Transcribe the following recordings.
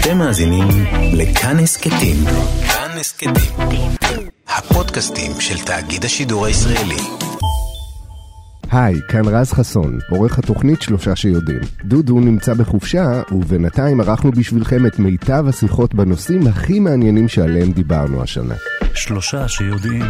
אתם מאזינים לכאן הסכתים. כאן הסכתים, הפודקאסטים של תאגיד השידור הישראלי. היי, כאן רז חסון, עורך התוכנית 3 שיודעים. דודו נמצא בחופשה, ובינתיים ערכנו בשבילכם את מיטב השיחות בנושאים הכי מעניינים שעליהם דיברנו השנה. 3 שיודעים.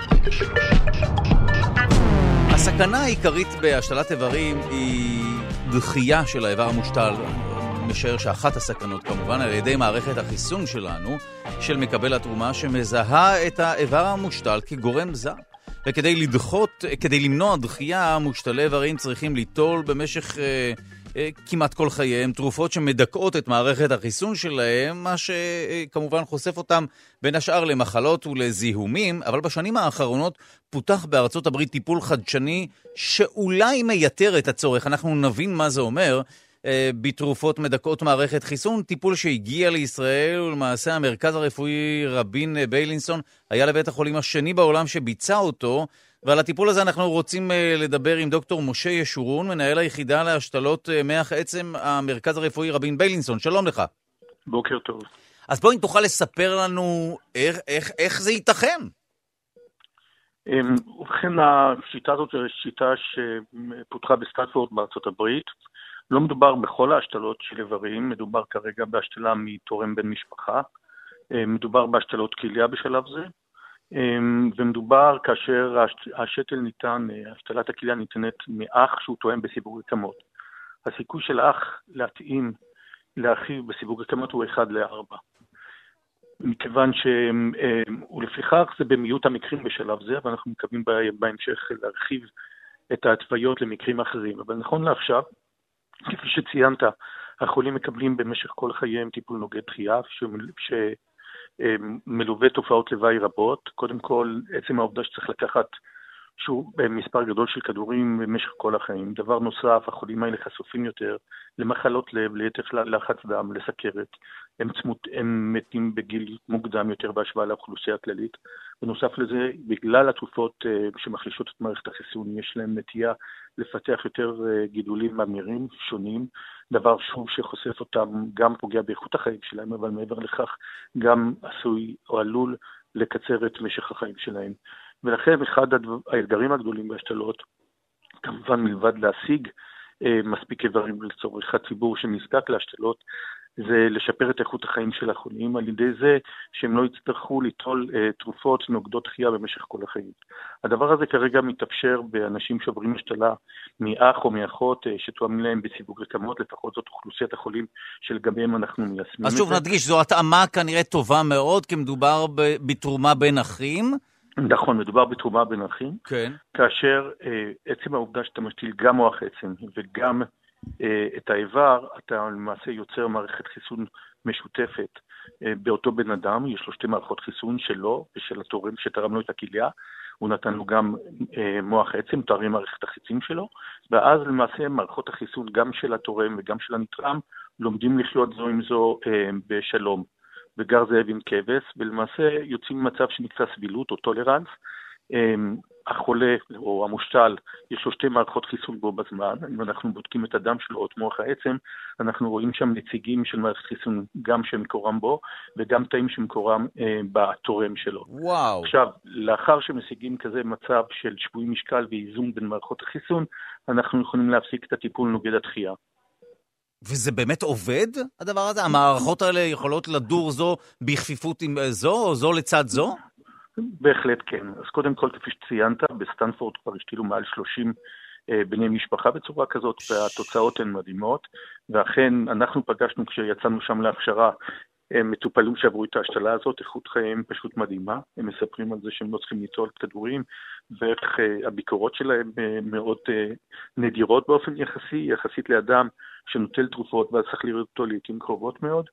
הסכנה העיקרית בהשתלת איברים היא דחייה של האיבר המושתל. משער שאחת הסכנות כמובן על ידי מערכת החיסון שלנו, של מקבל התרומה, שמזהה את האיבר המושתל כגורם זר. וכדי למנוע דחייה, מושתלי איברים צריכים ליטול במשך כמעט כל חייהם תרופות שמדכאות את מערכת החיסון שלהם, מה שכמובן חושף אותם בין השאר למחלות ולזיהומים. אבל בשנים האחרונות פותח בארצות הברית טיפול חדשני שאולי מייתר את הצורך, אנחנו נבין מה זה אומר, בתרופות מדכאות מערכת חיסון. טיפול שהגיע לישראל, ולמעשה המרכז הרפואי רבין ביילינסון היה לבית החולים השני בעולם שביצע אותו. ועל הטיפול הזה אנחנו רוצים לדבר עם דוקטור משה ישורון, מנהל היחידה להשתלות מח עצם, המרכז הרפואי רבין ביילינסון. שלום לך. בוקר טוב. אז בואי תוכל לספר לנו איך זה ייתכן. ובכן, השיטה הזאת היא שיטה שפותחה בסטנפורד בארצות הברית. לא מדובר בכל ההשתלות של איברים, מדובר כרגע בהשתלה מתורם בן משפחה, מדובר בהשתלות כליה בשלב זה, ומדובר כאשר השתל ניתן, השתלת הכליה ניתנת מאח שהוא תואם בסיווג רקמות. הסיכוי של אח להתאים לאחיו בסיווג רקמות הוא 1:4. מכיוון ולפיכך זה במיעוט המקרים בשלב זה, אבל אנחנו מקווים בהמשך להרחיב את ההתוויות למקרים אחרים. אבל נכון לעכשיו, כפי שציינת, החולים מקבלים במשך כל חייהם טיפול נוגד דחייה, שמלווה תופעות לוואי רבות. קודם כל, עצם העובדה שצריך לקחת מספר גדול של כדורים במשך כל החיים. דבר נוסף, החולים האלה חשופים יותר למחלות לב, ליתר לחץ דם, לסכרת. הם מתים בגיל מוקדם יותר בהשוואה לאוכלוסייה הכללית. בנוסף לזה, בגלל התרופות שמחלישות את מערכת החיסון, יש להם נטייה לפתח יותר גידולים ממאירים שונים, דבר שוב שחושף אותם, גם פוגע באיכות החיים שלהם, אבל מעבר לכך גם עשוי או עלול לקצר את משך החיים שלהם. ולכן אחד האתגרים הגדולים בהשתלות, כמובן מלבד להשיג מספיק איברים לצורך הציבור שנזקק להשתלות, זה לשפר את איכות החיים של החולים, על ידי זה שהם לא יצטרכו ליטול תרופות נוגדות דחייה במשך כל החיים. הדבר הזה כרגע מתאפשר באנשים שעוברים השתלה מאח או מאחות שתואמים להם בסיווג רקמות, לפחות זאת אוכלוסיית החולים שלגביהם אנחנו מיישמים. אז שוב נדגיש, זו התאמה כנראה טובה מאוד, כי מדובר בתרומה בין אחים. נכון, מדובר בתרומה בין אחים. כן. כאשר עצם העובדה שאתה משתיל גם מוח עצם וגם את האיבר, אתה למעשה יוצר מערכת חיסון משותפת באותו בן אדם. יש לו 2 מערכות חיסון שלו ושל התורם שתרם לו את הכליה, הוא נתן לו גם מוח עצם, תארים מערכת החיסון שלו, ואז למעשה מערכות החיסון גם של התורם וגם של הנתרם לומדים לחיות זו עם זו בשלום, בגר זאב עם כבש, ולמעשה יוצאים ממצב שנקרא סבילות או טולרנס. החולה או המושתל יש לו 2 מערכות חיסון בו בזמן. אם אנחנו בודקים את הדם שלו או את מוח העצם, אנחנו רואים שם נציגים של מערכת חיסון גם שמקורם בו וגם תאים שמקורם בתורם שלו. וואו. עכשיו, לאחר שמשיגים כזה מצב של שיווי משקל ואיזון בין מערכות החיסון, אנחנו יכולים להפסיק את הטיפול נוגד הדחייה. וזה באמת עובד, הדבר הזה? המערכות האלה יכולות לדור זו בכפיפות עם זו או זו לצד זו? בהחלט כן. אז קודם כל, כפי שציינת, בסטנפורד כבר השתילו מעל 30 בני משפחה בצורה כזאת, והתוצאות הן מדהימות, ואכן אנחנו פגשנו כשיצאנו שם להכשרה, מטופלים שעברו את ההשתלה הזאת, איכות חיים פשוט מדהימה, הם מספרים על זה שהם לא צריכים ליטול כדורים, ואיך הביקורות שלהם מאוד נדירות באופן יחסית לאדם שנוטל תרופות, ואז צריך לראות אותו לעתים קרובות מאוד.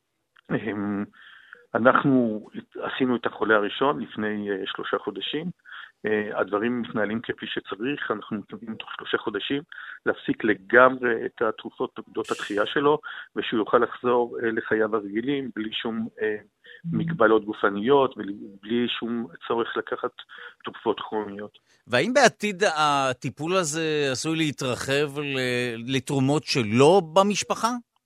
אנחנו עשינו את החולה הראשון לפני 3 חודשים, הדברים מתנהלים כפי שצריך, אנחנו מתכוונים תוך 3 חודשים להפסיק לגמרי את התרופות נוגדות הדחייה שלו, ושהוא יוכל לחזור לחייו הרגילים, בלי שום מגבלות גופניות, ובלי שום צורך לקחת תרופות כרוניות. והאם בעתיד הטיפול הזה עשוי להתרחב לתרומות שלא במשפחה?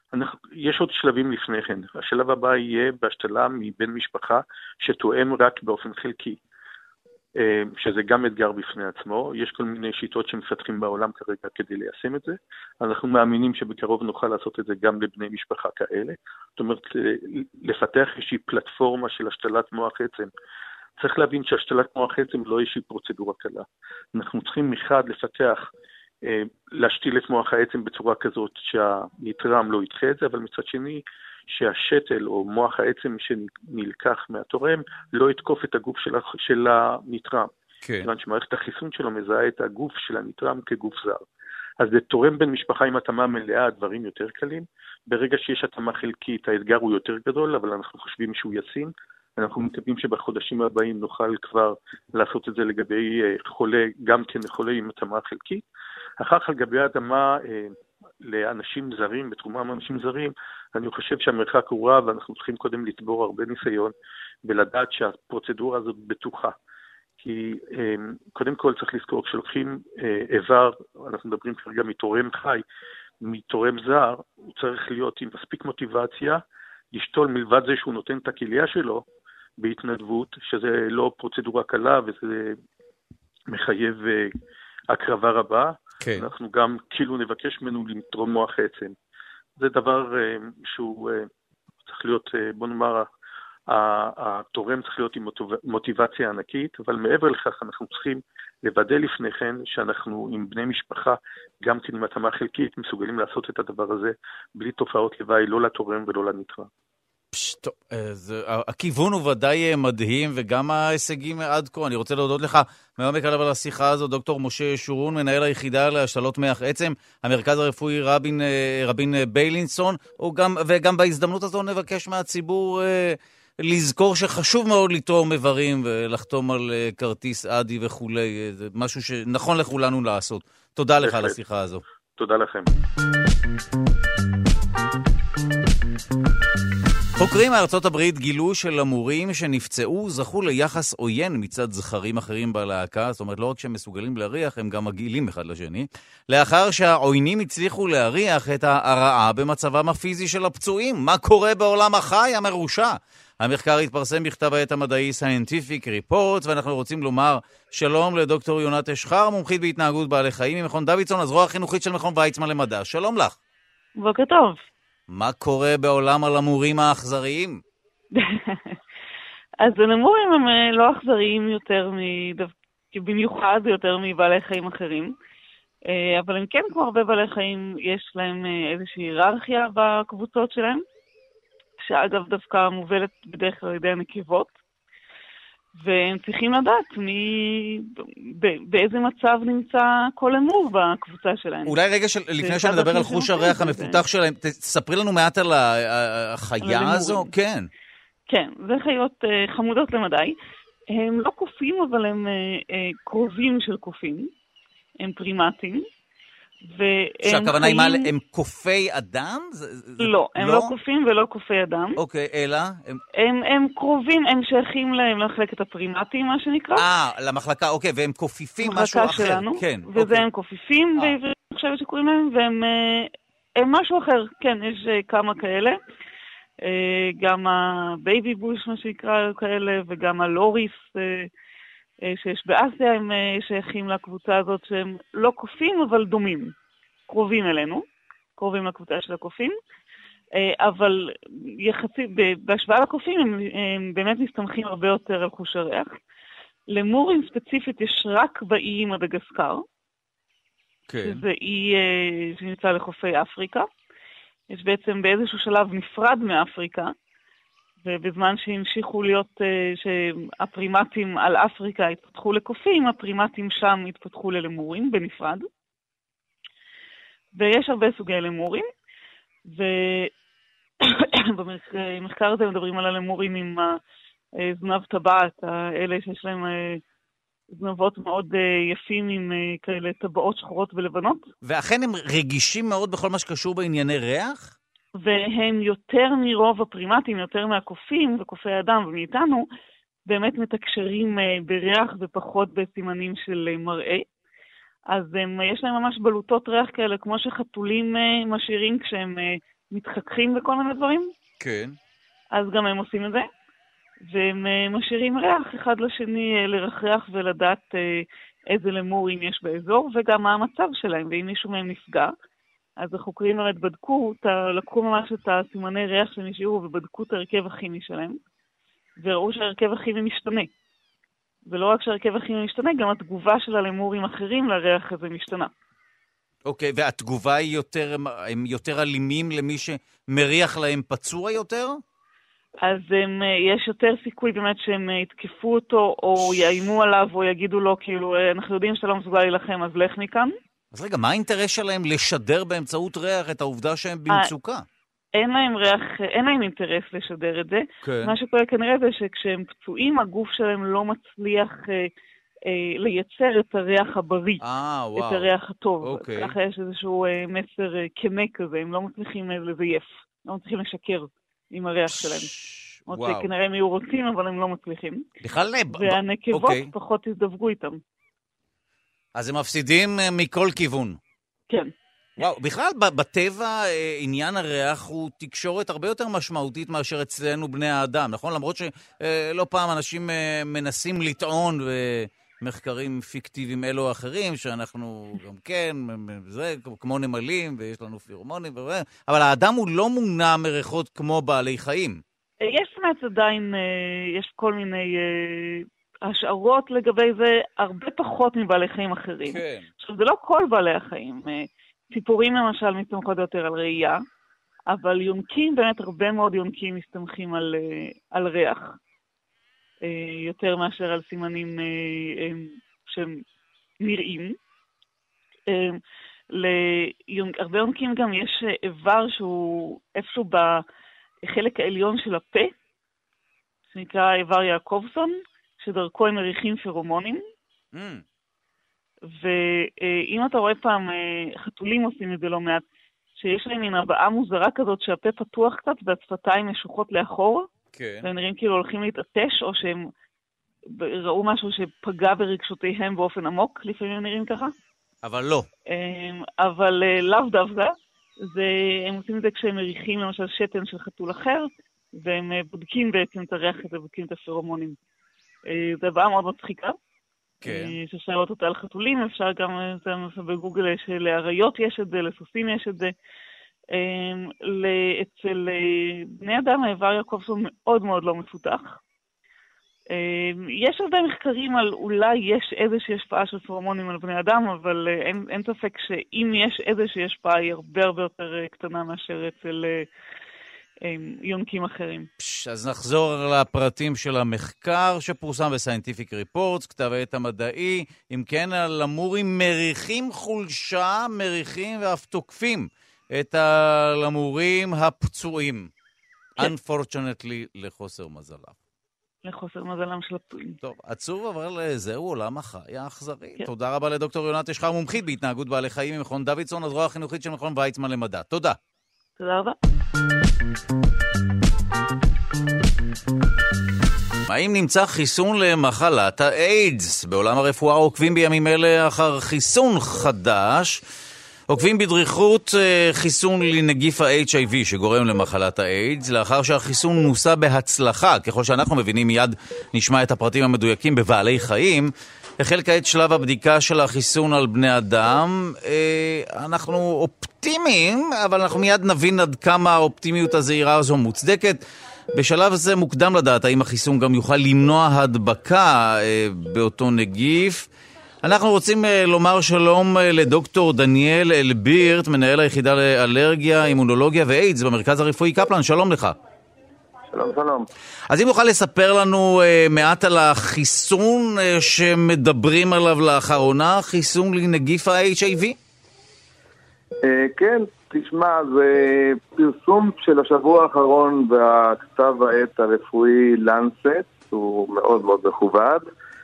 יש עוד שלבים לפני כן. השלב הבא יהיה בהשתלה מבן משפחה שתואם רק באופן חלקי, שזה גם אתגר בפני עצמו. יש כל מיני שיטות שמפתחים בעולם כרגע כדי ליישם את זה. אנחנו מאמינים שבקרוב נוכל לעשות את זה גם לבני משפחה כאלה. זאת אומרת, לפתח איזושהי פלטפורמה של השתלת מוח עצם. צריך להבין שהשתלת מוח עצם לא איזושהי פרוצדורה קלה. אנחנו צריכים מחד לפתח, להשתיל את מוח העצם בצורה כזאת שהנתרם לא ידחה את זה, אבל מצד שני שהשתל או מוח העצם שנלקח מהתורם לא יתקוף את הגוף של הנתרם. כן. כיוון שמערכת החיסון שלו מזהה את הגוף של הנתרם כגוף זר. אז לתורם בן משפחה עם התאמה מלאה הדברים יותר קלים. ברגע שיש התאמה חלקית האתגר הוא יותר גדול, אבל אנחנו חושבים שהוא ישים. אנחנו מקווים שבחודשים הבאים נוכל כבר לעשות את זה לגבי חולה, גם כן חולה עם התאמה חלקית. אחר כך לגבי התאמה לאנשים זרים, בתרומה מאנשים זרים, אני חושב שהמרחק הוא רב, ואנחנו צריכים קודם לצבור הרבה ניסיון, ולדעת שהפרוצדורה הזאת בטוחה. כי קודם כל צריך לזכור, כשלוקחים איבר, אנחנו מדברים כרגע מתורם חי, מתורם זר, הוא צריך להיות עם מספיק מוטיבציה, לשתול מלבד זה שהוא נותן את הכליה שלו, בהתנדבות, שזה לא פרוצדורה קלה, וזה מחייב הקרבה רבה. כן. אנחנו גם כאילו נבקש ממנו לתרום מוח עצם. זה דבר שהוא צריך להיות, בוא נאמר, התורם צריך להיות עם מוטיבציה ענקית, אבל מעבר לכך אנחנו צריכים לוודא לפני כן שאנחנו עם בני משפחה, גם כן עם התאמה חלקית, מסוגלים לעשות את הדבר הזה בלי תופעות לוואי, לא לתורם ולא לנתרם. הכיוון הוא ודאי מדהים, וגם ההישגים עד כה. אני רוצה להודות לך מעומק הלב על השיחה הזו, דוקטור משה שורון, מנהל היחידה להשתלות מח עצם, המרכז הרפואי רבין ביילינסון, וגם בהזדמנות הזו נבקש מהציבור לזכור שחשוב מאוד לתרום איברים ולחתום על כרטיס אדי וכולי, זה משהו שנכון לכולנו לעשות. תודה לך על השיחה הזו. תודה לכם. חוקרים מארצות הברית גילו שלמורים שנפצעו זכו ליחס עוין מצד זכרים אחרים בלהקה, זאת אומרת לא רק שהם מסוגלים להריח, הם גם מגעילים אחד לשני, לאחר שהעוינים הצליחו להריח את ההרעה במצבם הפיזי של הפצועים. מה קורה בעולם החי המרושע? המחקר התפרסם בכתב העת המדעי Scientific Reports, ואנחנו רוצים לומר שלום לדוקטור יונת אשחר, מומחית בהתנהגות בעלי חיים ממכון דוידסון, הזרוע החינוכית של מכון ויצמן למדע. שלום לך. בוקר טוב. מה קורה בעולם הלמורים האכזריים? אז הלמורים הם לא אכזריים יותר, במיוחד יותר מבעלי חיים אחרים, אבל הם כן, כמו הרבה בעלי חיים, יש להם איזושהי היררכיה בקבוצות שלהם, שאגב דווקא מובלת בדרך כלל על ידי הנקבות, והם צריכים לדעת באיזה מצב נמצא כל למור בקבוצה שלהם. אולי רגע לפני שנדבר על חוש הריח המפותח שלהם, תספרי לנו מעט על החיה הזו. כן. כן, זה חיות חמודות למדי. הם לא קופים, אבל הם קרובים של קופים. הם פרימטים. שהכוונה היא מה, הם קופי אדם? לא, הם לא קופים ולא קופי אדם. אוקיי, אלא? הם קרובים, הם שייכים להם למחלקת הפרימטים, מה שנקרא. למחלקה, אוקיי, והם קופיפים משהו אחר. שלנו, כן, וזה הם קופיפים, ואני חושבת שקוראים להם, והם משהו אחר, כן, יש כמה כאלה. גם הבייבי בוש, מה שנקרא כאלה, וגם הלוריס, שיש באסיה, הם שייכים לקבוצה הזאת שהם לא קופים, אבל דומים. קרובים אלינו, קרובים לקבוצה של הקופים, אבל יחסית, בהשוואה לקופים, הם באמת מסתמכים הרבה יותר על חוש הריח. למורים ספציפית יש רק באי מדגסקר, כן. שזה אי שנמצא לחופי אפריקה. יש בעצם באיזשהו שלב נפרד מאפריקה, ובזמן שהמשיכו להיות, שהפרימטים על אפריקה התפתחו לקופים, הפרימטים שם התפתחו ללמורים בנפרד. ויש הרבה סוגי למורים, ובמחקר הזה מדברים על הלמורים עם זנב טבעת, האלה שיש להם זנבות מאוד יפים עם כאלה טבעות שחורות ולבנות. ואכן הם רגישים מאוד בכל מה שקשור בענייני ריח? והם יותר מרוב הפרימטים, יותר מהקופים וקופי האדם ומאיתנו, באמת מתקשרים בריח ופחות בסימנים של מראה. אז יש להם ממש בלוטות ריח כאלה, כמו שחתולים משאירים כשהם מתחככים בכל מיני דברים. כן. אז גם הם עושים את זה. והם משאירים ריח אחד לשני לרחרח ולדעת איזה למורים יש באזור, וגם מה המצב שלהם, ואם מישהו מהם נפגע. אז החוקרים באמת לקחו ממש את הסימני ריח שהם השאירו, ובדקו את הרכב הכימי שלהם, וראו שהרכב הכימי משתנה. ולא רק שהרכב הכימי משתנה, גם התגובה של הלמורים אחרים לריח הזה משתנה. אוקיי, והתגובה היא הם יותר אלימים למי שמריח להם פצוע יותר? אז יש יותר סיכוי באמת שהם יתקפו אותו, או יאיימו עליו, או יגידו לו, כאילו, אנחנו יודעים שאתה לא מסוגל להילחם, אז לך מכאן. אז רגע, מה האינטרס שלהם לשדר באמצעות ריח את העובדה שהם במצוקה? אין להם אינטרס לשדר את זה. כן. מה שקורה כנראה זה שכשהם פצועים, הגוף שלהם לא מצליח לייצר את הריח הבריא, את הריח הטוב. אוקיי. ככה יש איזשהו מסר כנה כזה, הם לא מצליחים לזייף, לא מצליחים לשקר עם הריח שלהם. וואו. כנראה הם יהיו רוצים, אבל הם לא מצליחים. בכלל והנקבות אוקיי. פחות יזדווגו איתם. אז הם מפסידים מכל כיוון. כן. וואו, בכלל בטבע עניין הריח הוא תקשורת הרבה יותר משמעותית מאשר אצלנו בני האדם, נכון? למרות שלא פעם אנשים מנסים לטעון במחקרים פיקטיביים אלו או אחרים, שאנחנו גם כן, זה כמו נמלים ויש לנו פירומונים, אבל האדם הוא לא מונע מריחות כמו בעלי חיים. יש באמת עדיין, יש כל מיני השערות לגבי זה, הרבה פחות מבעלי חיים אחרים. כן. עכשיו, זה לא כל בעלי החיים. ציפורים למשל מסתמכות יותר על ראייה, אבל יונקים, באמת הרבה מאוד יונקים מסתמכים על ריח, יותר מאשר על סימנים שהם נראים. להרבה יונקים גם יש איבר שהוא איפשהו בחלק העליון של הפה, שנקרא איבר יעקובסון, שדרכו הם מריחים פרומונים. ואם אתה רואה פעם, חתולים עושים את זה לא מעט, שיש להם מין הבעה מוזרה כזאת שהפה פתוח קצת והשפתיים משוחות לאחור, כן. והם נראים כאילו הולכים להתעטש, או שהם ראו משהו שפגע ברגשותיהם באופן עמוק, לפעמים הם נראים ככה. אבל לא. אבל לאו דווקא, הם עושים את זה כשהם מריחים למשל שתן של חתול אחר, והם בודקים בעצם את הריח הזה, בודקים את הפרומונים. זה הבאה מאוד מצחיקה. כן. שאפשר לראות אותה על חתולים, אפשר גם בגוגל שלאריות יש את זה, לסוסים יש את זה. אצל בני אדם האיבר יעקובסון מאוד מאוד לא מפותח. יש הרבה מחקרים על אולי יש איזושהי השפעה של פרומונים על בני אדם, אבל אין ספק שאם יש איזושהי השפעה היא הרבה הרבה יותר קטנה מאשר אצל יונקים אחרים. אז נחזור לפרטים של המחקר שפורסם ב-Scientific Reports, כתב העת המדעי. אם כן, הלמורים מריחים חולשה, מריחים ואף תוקפים את הלמורים הפצועים. Unfortunately, לחוסר מזלם. לחוסר מזלם של הפצועים. טוב, עצוב, אבל זהו עולם החי האכזרי. תודה רבה לדוקטור יונת אשחר, מומחית בהתנהגות בעלי חיים ממכון דוידסון, הזרוע החינוכית של מכון ויצמן למדע. תודה. תודה רבה. האם נמצא חיסון למחלת האיידס? בעולם הרפואה עוקבים בימים אלה אחר חיסון חדש. עוקבים בדריכות חיסון לנגיף ה-HIV שגורם למחלת האיידס, לאחר שהחיסון נוסה בהצלחה. ככל שאנחנו מבינים, מיד נשמע את הפרטים המדויקים בבעלי חיים. החל כעת שלב הבדיקה של החיסון על בני אדם. אנחנו אופטימיים, אבל אנחנו מיד נבין עד כמה האופטימיות הזהירה הזו מוצדקת. בשלב הזה מוקדם לדעת האם החיסון גם יוכל למנוע הדבקה באותו נגיף. אנחנו רוצים לומר שלום לדוקטור דניאל אלבירט, מנהל היחידה לאלרגיה, אימונולוגיה ואיידס במרכז הרפואי קפלן. שלום לך. שלום, שלום. אז אם יוכל לספר לנו מעט על החיסון שמדברים עליו לאחרונה, חיסון לנגיף ה-HIV? כן, תשמע, זה פרסום של השבוע האחרון בכתב העת הרפואי לנסט, הוא מאוד מאוד מכובד.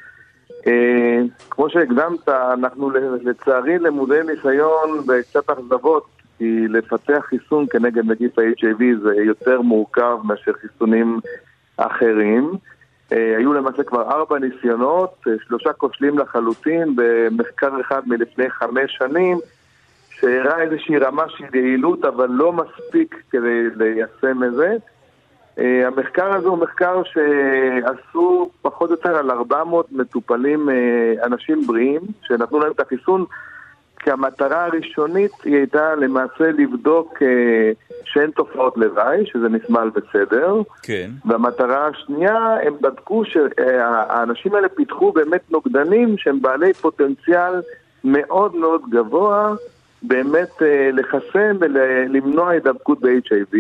כמו שהקדמת, אנחנו לצערי למודי ניסיון וקצת אכזבות, כי לפתח חיסון כנגד נגיף ה-HIV זה יותר מורכב מאשר חיסונים אחרים. היו למעשה כבר 4 ניסיונות, 3 כושלים לחלוטין, במחקר אחד מלפני 5 שנים, שהראה איזושהי רמה של יעילות, אבל לא מספיק כדי ליישם את זה. המחקר הזה הוא מחקר שעשו פחות או יותר על 400 מטופלים, אנשים בריאים, שנתנו להם את החיסון, כי המטרה הראשונית היא הייתה למעשה לבדוק שאין תופעות לוואי, שזה נסמל בסדר. כן. והמטרה השנייה, הם בדקו שהאנשים האלה פיתחו באמת נוגדנים שהם בעלי פוטנציאל מאוד מאוד גבוה, באמת לחסן ולמנוע הידבקות ב-HIV.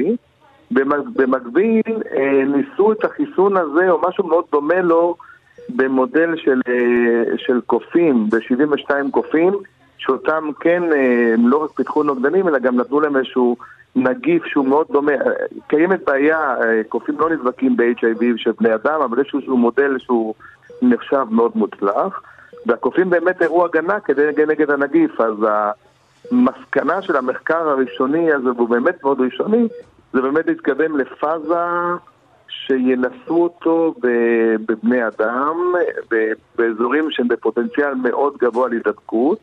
במקביל ניסו את החיסון הזה או משהו מאוד דומה לו במודל של קופים, ב-72 קופים, שאותם כן לא רק פיתחו נוגדנים אלא גם נתנו להם איזשהו נגיף שהוא מאוד דומה. קיימת בעיה, קופים לא נדבקים ב-HIV של בני אדם, אבל יש איזשהו מודל שהוא נחשב מאוד מוצלח, והקופים באמת הראו הגנה נגד הנגיף. אז המסקנה של המחקר הראשוני הזה, והוא באמת מאוד ראשוני, זה באמת להתקדם לפאזה שינסו אותו בבני אדם, באזורים שהם בפוטנציאל מאוד גבוה להידבקות.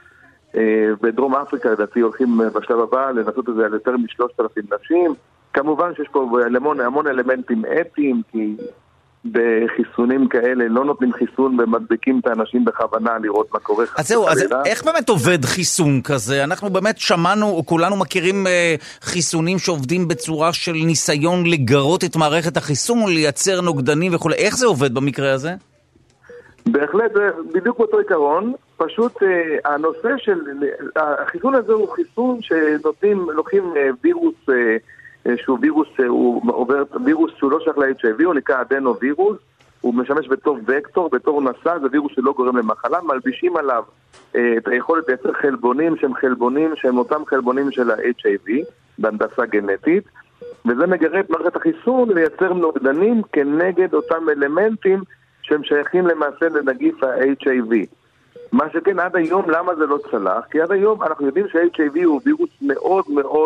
בדרום אפריקה לדעתי הולכים בשלב הבא לנסות את זה על יותר מ-3,000 נשים. כמובן שיש פה המון אלמנטים אתיים, כי בחיסונים כאלה לא נותנים חיסון ומדביקים את האנשים בכוונה לראות מה קורה. אז זהו, אז איך באמת עובד חיסון כזה? אנחנו באמת שמענו, או כולנו מכירים חיסונים שעובדים בצורה של ניסיון לגרות את מערכת החיסון או לייצר נוגדנים וכו'. איך זה עובד במקרה הזה? בהחלט, בדיוק אותו עיקרון. פשוט הנושא של החיסון הזה הוא חיסון לוקחים וירוס שהוא וירוס, הוא עובר וירוס שהוא לא שייך ל-HIV, הוא נקרא אדנווירוס, הוא משמש בתור וקטור, בתור נשא, זה וירוס שלא גורם למחלה, מלבישים עליו את היכולת לייצר חלבונים שהם אותם חלבונים של ה-HIV, בהנדסה גנטית, וזה מגרה את מערכת החיסון לייצר נוגדנים כנגד אותם אלמנטים שהם שייכים למעשה לנגיף ה-HIV. מה שכן עד היום, למה זה לא צלח? כי עד היום אנחנו יודעים שה-HIV הוא וירוס מאוד מאוד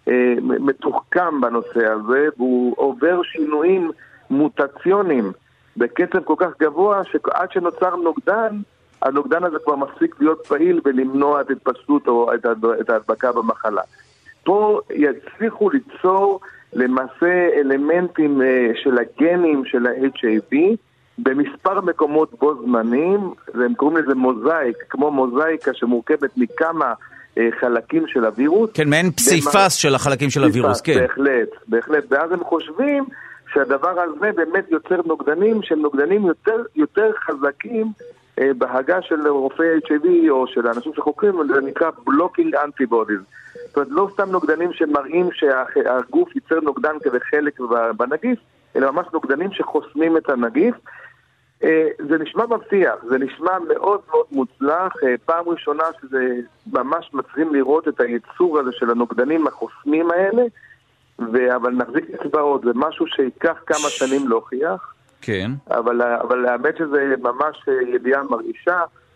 מתוחכם בנושא הזה, והוא עובר שינויים מוטציונים בקצב כל כך גבוה, שעד שנוצר נוגדן, הנוגדן הזה כבר מפסיק להיות פעיל ולמנוע את התפשטות או את ההדבקה במחלה. פה יצליחו ליצור למעשה אלמנטים של הגנים של ה-HIV, במספר מקומות בו זמנים, והם קוראים לזה מוזאיק, כמו מוזאיקה שמורכבת מכמה חלקים של הווירוס. כן, מעין פסיפס של החלקים של הווירוס, כן. בהחלט. ואז הם חושבים שהדבר הזה באמת יוצר נוגדנים, שהם נוגדנים יותר חזקים בהגה של רופאי HIV או של האנשים שחוקרים, זה נקרא blocking antibodies. זאת אומרת, לא סתם נוגדנים שמראים שהגוף ייצר נוגדן כדי חלק בנגיף, אלא ממש נוגדנים שחוסמים את הנגיף. זה נשמע מבטיח, זה נשמע מאוד מאוד מוצלח, פעם ראשונה שזה ממש מצליחים לראות את הייצור הזה של הנוגדנים החוסמים האלה, אבל נחזיק אצבעות, זה משהו שיקח כמה שנים להוכיח, כן. אבל האמת שזה ממש ידיעה מרעישה.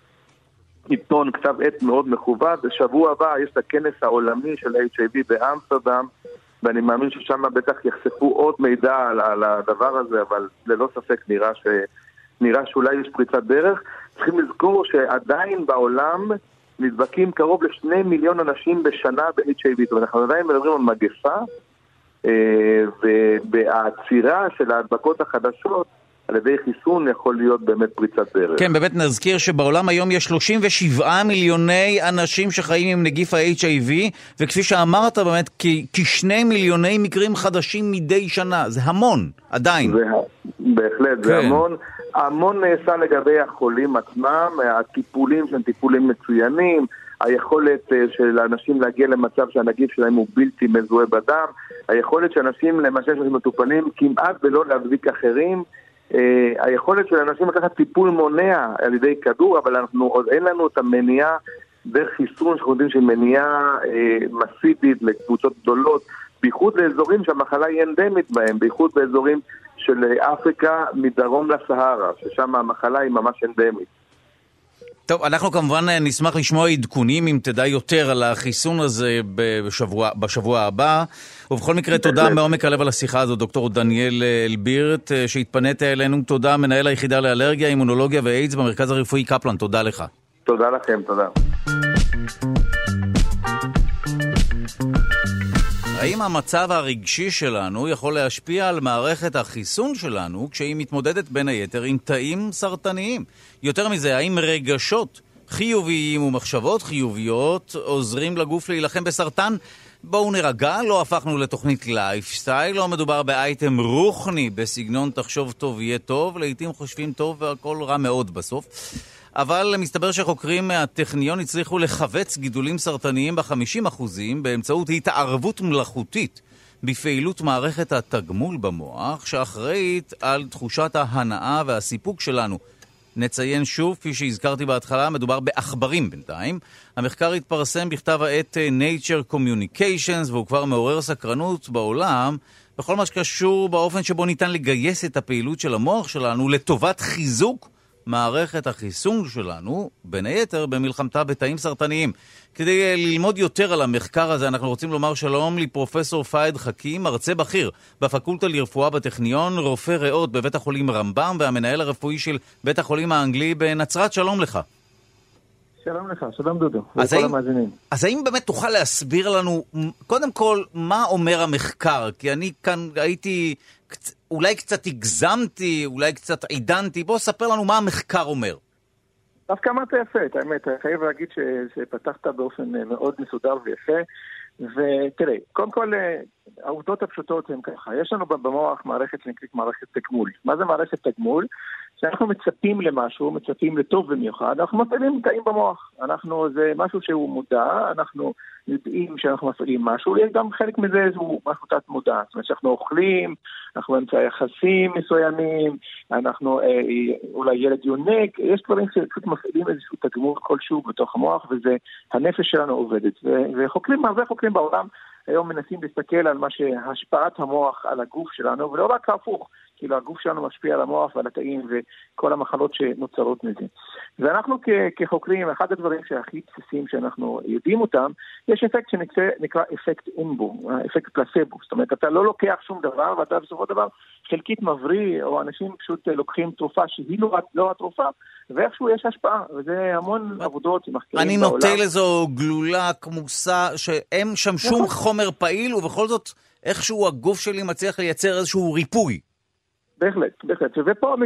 עיתון כתב עת מאוד מכובד, בשבוע הבא יש את הכנס העולמי של HIV באמסטרדם, ואני מאמין ששם בטח יחשפו עוד מידע על הדבר הזה, אבל ללא ספק נראה שאולי יש פריצת דרך. צריכים לזכור שעדיין בעולם נדבקים קרוב ל2 מיליון אנשים בשנה ב-HIV, זאת אומרת, אנחנו עדיין מדברים על מגפה, ובעצירה של ההדבקות החדשות על ידי חיסון יכול להיות באמת פריצת דרך. כן, באמת נזכיר שבעולם היום יש 37 מיליוני אנשים שחיים עם נגיף ה-HIV, וכפי שאמרת באמת, כ2 מיליוני מקרים חדשים מדי שנה. זה המון, עדיין. בהחלט, זה המון. המון נעשה לגבי החולים עצמם, הטיפולים שהם טיפולים מצוינים, היכולת של האנשים להגיע למצב שהנגיף שלהם הוא בלתי מזוהה בדם, היכולת שאנשים למשל שמטופלים כמעט ולא להדביק אחרים, היכולת של אנשים לקחת טיפול מונע על ידי כדור, אבל עוד אין לנו את המניעה דרך חיסון שאנחנו יודעים שמניעה מסיבית לקבוצות גדולות, בייחוד לאזורים שהמחלה היא אנדמית בהם, בייחוד באזורים של אפריקה מדרום לסהרה, ששם המחלה היא ממש אנדמית. טוב, אנחנו כמובן נשמח לשמוע עדכונים אם תדע יותר על החיסון הזה בשבוע הבא. ובכל מקרה, תודה מעומק הלב על השיחה הזו, דוקטור דניאל אלבירט, שהתפנית אלינו. תודה, מנהל היחידה לאלרגיה, אימונולוגיה ואיידס במרכז הרפואי קפלן. תודה לך. תודה לכם, תודה. האם המצב הרגשי שלנו יכול להשפיע על מערכת החיסון שלנו כשהיא מתמודדת בין היתר עם תאים סרטניים? יותר מזה, האם רגשות חיוביים ומחשבות חיוביות עוזרים לגוף להילחם בסרטן? בואו נרגע, לא הפכנו לתוכנית לייפסטייל, לא מדובר באייטם רוחני בסגנון תחשוב טוב יהיה טוב, לעתים חושבים טוב והכל רע מאוד בסוף. אבל מסתבר שחוקרים מהטכניון הצליחו לחבץ גידולים סרטניים ב-50% באמצעות התערבות מלאכותית בפעילות מערכת התגמול במוח, שאחראית על תחושת ההנאה והסיפוק שלנו. נציין שוב, כפי שהזכרתי בהתחלה, מדובר באחברים בינתיים. המחקר התפרסם בכתב העת Nature Communications, והוא כבר מעורר סקרנות בעולם, בכל מה שקשור באופן שבו ניתן לגייס את הפעילות של המוח שלנו לטובת חיזוק מערכת החיסון שלנו, בין היתר במלחמתה בתאים סרטניים. כדי ללמוד יותר על המחקר הזה, אנחנו רוצים לומר שלום לפרופסור פאיד חכים, מרצה בכיר בפקולטה לרפואה בטכניון, רופא ריאות בבית החולים רמב"ם, והמנהל הרפואי של בית החולים האנגלי בנצרת. שלום לך. שלום לך, שלום דודו. אז האם באמת תוכל להסביר לנו, קודם כל, מה אומר המחקר? כי אני כאן הייתי, אולי קצת הגזמתי, אולי קצת עידנתי. בוא ספר לנו מה המחקר אומר. דווקא אמרת יפה, האמת, חייב להגיד שפתחת באופן מאוד מסודר ויפה. ותראה, קודם כל, העובדות הפשוטות הן ככה. יש לנו במוח מערכת שנקראת מערכת תגמול. מה זה מערכת תגמול? שאנחנו מצפים למשהו, מצפים לטוב במיוחד, אנחנו מפעילים תאים במוח. זה משהו שהוא מודע, אנחנו יודעים שאנחנו מפעילים משהו, יש גם חלק מזה איזשהו משהו תת מודע. זאת אומרת שאנחנו אוכלים, אנחנו באמצע יחסים מסוימים, אנחנו אולי ילד יונק, יש דברים שפשוט מפעילים איזשהו תגמול כלשהו בתוך המוח, וזה הנפש שלנו עובדת. וחוקרים, הרבה חוקרים בעולם, היום מנסים להסתכל על מה שהשפעת המוח על הגוף שלנו, ולא רק הפוך, כאילו הגוף שלנו משפיע על המוח ועל התאים וכל המחלות שנוצרות מזה. ואנחנו כחוקרים, אחד הדברים שהכי בסיסיים שאנחנו יודעים אותם, יש אפקט שנקרא אפקט אינבו, אפקט פלסבו. זאת אומרת, אתה לא לוקח שום דבר, ואתה בסופו דבר חלקית מבריא, או אנשים פשוט לוקחים תרופה שהיא לא התרופה, ואיכשהו יש השפעה, וזה המון עבודות מחקרים בעולם. אני נוטה לזו גלולה, כמוסה, שהם שם שום חומר פעיל, ובכל זאת איכשהו הגוף שלי מצליח לייצר איזשהו ריפוי. בהחלט. ומפה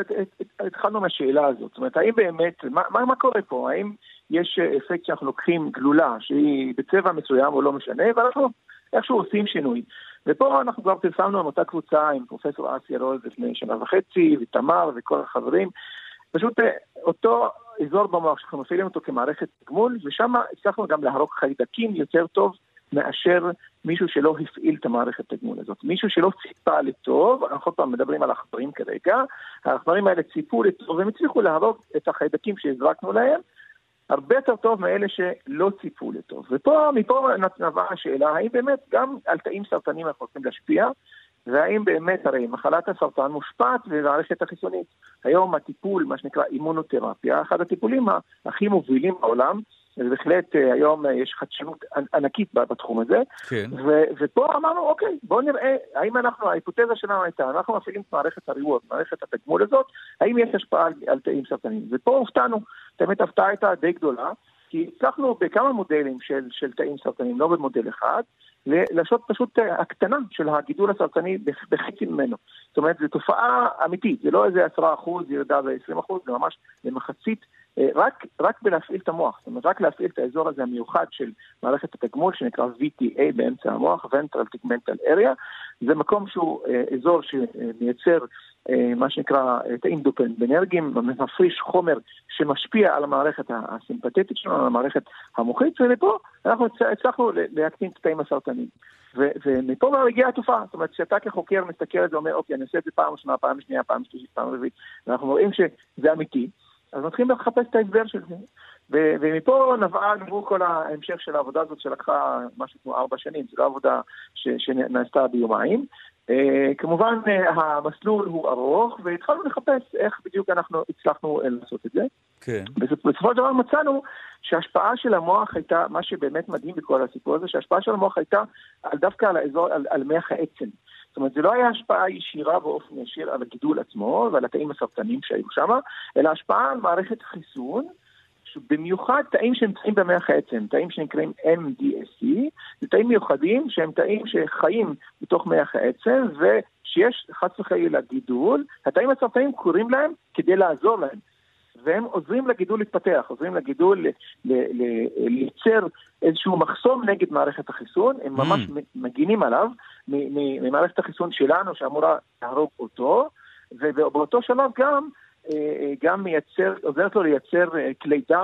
התחלנו מהשאלה הזאת. זאת אומרת, האם באמת, מה קורה פה? האם יש אפקט שאנחנו לוקחים גלולה שהיא בצבע מסוים או לא משנה, ואנחנו איכשהו עושים שינוי. ופה אנחנו כבר פרסמנו עם אותה קבוצה עם פרופסור אסיה רולד לפני 1.5 שנה, ותמר וכל החברים. פשוט אותו אזור במוח שאנחנו מפעילים אותו כמערכת תגמול, ושם הצלחנו גם להרוג חיידקים יותר טוב מאשר מישהו שלא הפעיל את המערכת תגמול הזאת. מישהו שלא ציפה לטוב, אנחנו עוד פעם מדברים על החברים כרגע, החברים האלה ציפו לטוב, והם הצליחו להרוג את החיידקים שהזרקנו להם, הרבה יותר טוב מאלה שלא ציפו לטוב. מפה נבעה השאלה, האם באמת גם על תאים סרטניים אנחנו רוצים להשפיע, והאם באמת, הרי מחלת הסרטן מושפעת במערכת החיסונית. היום הטיפול, מה שנקרא אימונותרפיה, אחד הטיפולים הכי מובילים בעולם, ובהחלט היום יש חדשנות ענקית בתחום הזה, כן. ופה אמרנו, אוקיי, בואו נראה, האם ההיפותזה שלנו הייתה, אנחנו מפעילים את מערכת הריוות, מערכת התגמול הזאת, האם יש השפעה על תאים סרטניים. ופה הופתענו, באמת הפתעה הייתה די גדולה, כי הצלחנו בכמה מודלים של תאים סרטניים, לא במודל אחד, לעשות פשוט הקטנה של הגידול הסרטני בחצי ממנו. זאת אומרת, זו תופעה אמיתית, זה לא איזה 10% ירידה ב-20%, זה ממש למחצית, רק בלהפעיל את המוח, זאת אומרת, רק להפעיל את האזור הזה המיוחד של מערכת התגמול, שנקרא VTA באמצע המוח, Ventral Tegmental Area, זה מקום שהוא אזור שמייצר מה שנקרא תאים דופמינרגיים, מפריש חומר שמשפיע על המערכת הסימפתטית שלנו, על המערכת המוחית, ומפה אנחנו הצלחנו להקטין את התאים הסרטניים. ומפה הגיעה התופעה, זאת אומרת, שאתה כחוקר מסתכל על זה, אומר, אוקיי, אני עושה את זה פעם ראשונה, פעם שנייה, פעם שלישית, פעם רביעית, ואנחנו רואים שזה אמיתי, אז מתחילים לחפש את ההסבר של זה. ומפה נבעו כל ההמשך של העבודה הזאת שלקחה משהו כמו 4 שנים, זו לא עבודה שנעשתה ביומיים. כמובן המסלול הוא ארוך, והתחלנו לחפש איך בדיוק אנחנו הצלחנו לעשות את זה. כן. בסופו של דבר מצאנו שההשפעה של המוח הייתה, מה שבאמת מדהים בכל הסיפור הזה, שההשפעה של המוח הייתה דווקא על האזור, על מח העצם. זאת אומרת, זה לא היה השפעה ישירה באופן ישיר על הגידול עצמו ועל התאים הסרטניים שהיו שם, אלא השפעה על מערכת חיסון, במיוחד תאים שנמצאים במח העצם, תאים שנקראים MDSC, זה תאים מיוחדים שהם תאים שחיים בתוך מח העצם, ושיש חס וחלילה גידול, התאים הסרטניים קוראים להם כדי לעזור להם, והם עוזרים לגידול להתפתח, עוזרים לגידול לייצר איזשהו מחסום נגד מערכת החיסון, הם ממש מגינים עליו ממערכת החיסון שלנו שאמורה להרוג אותו, ובאותו שלב גם עוזרת לו לייצר כלי דם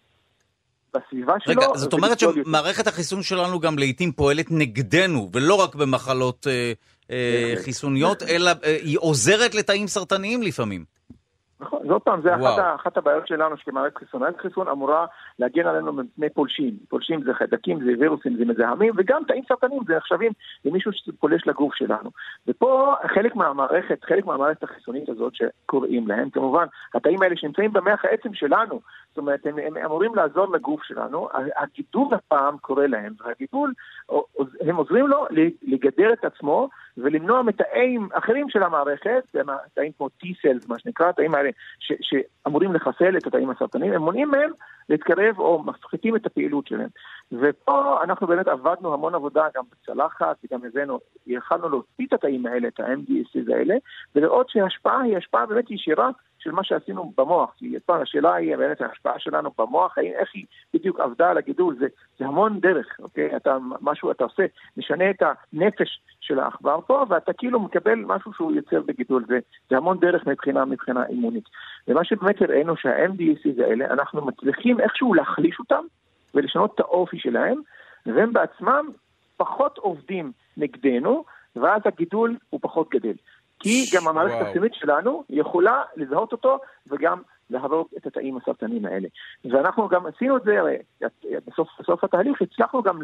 בסביבה שלו. רגע, זאת אומרת שמערכת החיסון שלנו גם לעתים פועלת נגדנו, ולא רק במחלות חיסוניות, אלא היא עוזרת לתאים סרטניים לפעמים. נכון, זאת פעם, זה אחת הבעיות שלנו שכמערכת חיסון. מערכת חיסון אמורה להגן עלינו מפני פולשים. פולשים זה חיידקים, זה וירוסים, זה מזהמים, וגם תאים סרטניים זה נחשבים למישהו שפולש לגוף שלנו. ופה חלק מהמערכת החיסונית הזאת שקוראים להם, כמובן, התאים האלה שנמצאים במח העצם שלנו, זאת אומרת, הם אמורים לעזור לגוף שלנו, הגידול הפעם קורא להם, והגידול, הם עוזרים לו לגדר את עצמו, ולמנוע מתאים אחרים של המערכת, תאים כמו T-cells, מה שנקרא, תאים האלה שאמורים לחסל את התאים הסרטניים, הם מונעים מהם להתקרב או מפחיתים את הפעילות שלהם. ופה אנחנו באמת עבדנו המון עבודה גם בצלחת, וגם יכלנו להוציא את התאים האלה, את ה-MDSCs האלה, ולראות שההשפעה היא השפעה באמת ישירה של מה שעשינו במוח. כי השאלה היא באמת ההשפעה שלנו במוח, איך היא בדיוק עבדה על הגידול, זה המון דרך, אוקיי? אתה עושה, משנה את הנפש של העכבר פה, ואתה כאילו מקבל משהו שהוא יוצר בגידול, זה המון דרך מבחינה אימונית. ומה שבאמת הראינו שה-MDSCs האלה, אנחנו מצליחים איכשהו להחליש אותם, ולשנות את האופי שלהם, והם בעצמם פחות עובדים נגדנו, ואז הגידול הוא פחות גדל. כי גם המערכת החיסונית שלנו יכולה לזהות אותו, וגם להרוג את התאים הסרטניים האלה. ואנחנו גם עשינו את זה, בסוף התהליך הצלחנו גם,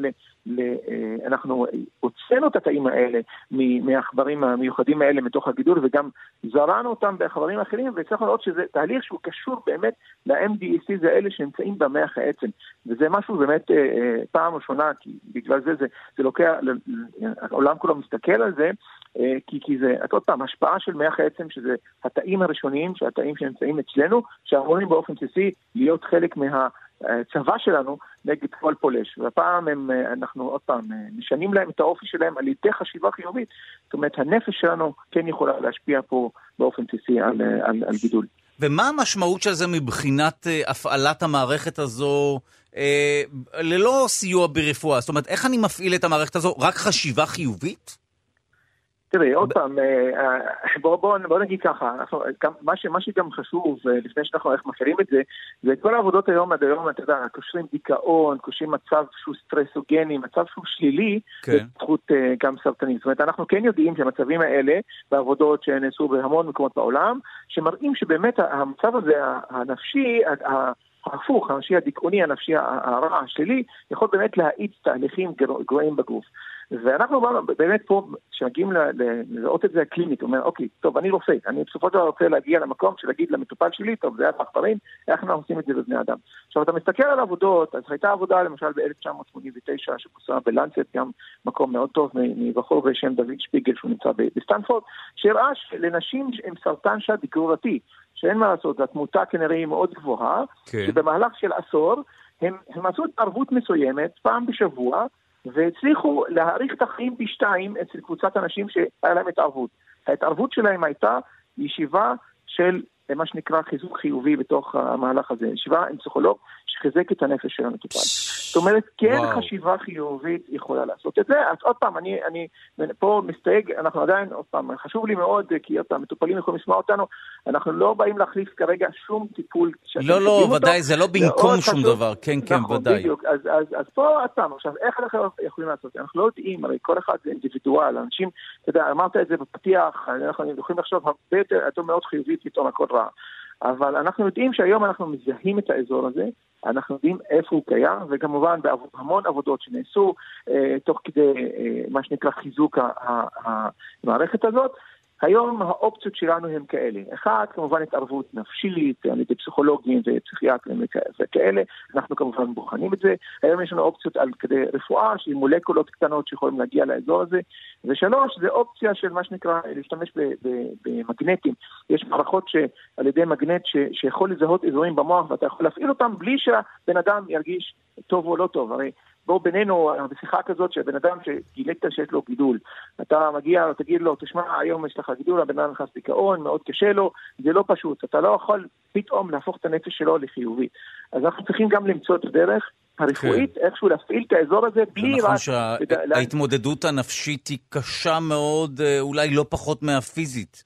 אנחנו הוצאנו את התאים האלה מהעכברים המיוחדים האלה מתוך הגידול, וגם זרענו אותם בעכברים אחרים, והצלחנו לראות שזה תהליך שהוא קשור באמת ל-MDSCs האלה שנמצאים במח העצם. וזה משהו באמת פעם ראשונה, כי בגלל זה לוקח, העולם כולו מסתכל על זה, כי זה, עוד פעם, השפעה של מח העצם, שזה התאים הראשוניים, שהתאים שנמצאים אצלנו, שאמורים באופן בסיסי להיות חלק מהצבא שלנו נגד כל פולש. והפעם אנחנו עוד פעם משנים להם את האופי שלהם על ידי חשיבה חיובית. זאת אומרת, הנפש שלנו כן יכולה להשפיע פה באופן בסיסי על גידול. ומה המשמעות של זה מבחינת הפעלת המערכת הזו ללא סיוע ברפואה? זאת אומרת, איך אני מפעיל את המערכת הזו? רק חשיבה חיובית? תראי, עוד פעם, בוא נגיד ככה, מה שגם חשוב, לפני שאנחנו איך מפעילים את זה, זה כל העבודות היום עד היום, אתה יודע, קושרים דיכאון, קושרים מצב שהוא סטרסוגני, מצב שהוא שלילי, בזכות גם סרטנים. זאת אומרת, אנחנו כן יודעים שהמצבים האלה, בעבודות שנעשו בהמון מקומות בעולם, שמראים שבאמת המצב הזה, הנפשי, ההפוך, הנפשי הדיכאוני, הנפשי הרע, השלילי, יכול באמת להאיץ תהליכים גרועים בגוף. ואנחנו באמת פה, כשמגיעים לראות את זה הקלינית, אומר, אוקיי, טוב, אני רופא, אני בסופו של דבר רוצה להגיע למקום שלהגיד למטופל שלי, טוב, זה היה מחקרים, איך אנחנו עושים את זה בבני אדם. עכשיו, אתה מסתכל על עבודות, אז הייתה עבודה, למשל, ב-1989, שפורסמה בלנסט, גם מקום מאוד טוב, מבחור בשם דוד שפיגל, שהוא נמצא בסטנפורד, שהראה לנשים עם סרטן שד גרורתי, שאין מה לעשות, התמותה כנראה היא מאוד גבוהה, שבמהלך של עשור, הם עשו התערבות מסוימת, פעם בשבוע, והצליחו להאריך את החיים ב2 אצל קבוצת אנשים שהיה להם התערבות. ההתערבות שלהם הייתה ישיבה של מה שנקרא חיזוק חיובי בתוך המהלך הזה. ישיבה עם פסיכולוג שחיזק את הנפש של המטופל. זאת אומרת, כן חשיבה חיובית יכולה לעשות את זה. אז עוד פעם, אני פה מסתייג, אנחנו עדיין, עוד פעם, חשוב לי מאוד, כי עוד פעם, מטופלים יכולים לשמוע אותנו, אנחנו לא באים להחליף כרגע שום טיפול. לא, ודאי, זה לא במקום שום דבר. כן, ודאי. בדיוק. אז פה, עוד פעם, עכשיו, איך אנחנו יכולים לעשות? אנחנו לא יודעים, הרי כל אחד זה אינדיבידואל, אנשים, אתה יודע, אמרת את זה בפתיח, אנחנו יכולים לחשוב הרבה יותר, אתה מאוד חיובית, פתאום הכל רע. אבל אנחנו יודעים שהיום אנחנו מזהים את האזור הזה, אנחנו יודעים איפה הוא קיים, וכמובן בהמון עבודות שנעשו, תוך כדי מה שנקרא חיזוק המערכת הזאת, היום האופציות שלנו הם כאלה. אחד, כמובן התערבות נפשית, על ידי פסיכולוגים ופסיכיאטרים וכאלה, אנחנו כמובן בוחנים את זה. היום יש לנו אופציות על כדי רפואה, שהיא מולקולות קטנות שיכולים להגיע לאזור הזה. ושלוש, זה אופציה של מה שנקרא, להשתמש במגנטים. יש מערכות שעל ידי מגנט שיכול לזהות אזורים במוח, ואתה יכול להפעיל אותם בלי שהבן אדם ירגיש טוב או לא טוב. הרי בואו בינינו, בשיחה כזאת שהבן אדם שגילית שיש לו גידול, אתה מגיע, תגיד לו, תשמע, היום יש לך גידול, הבן אדם נכנס דיכאון, מאוד קשה לו, זה לא פשוט, אתה לא יכול פתאום להפוך את הנפש שלו לחיובי. אז אנחנו צריכים גם למצוא את הדרך הרפואית, איכשהו להפעיל את האזור הזה בלי... זה נכון שההתמודדות הנפשית היא קשה מאוד, אולי לא פחות מהפיזית.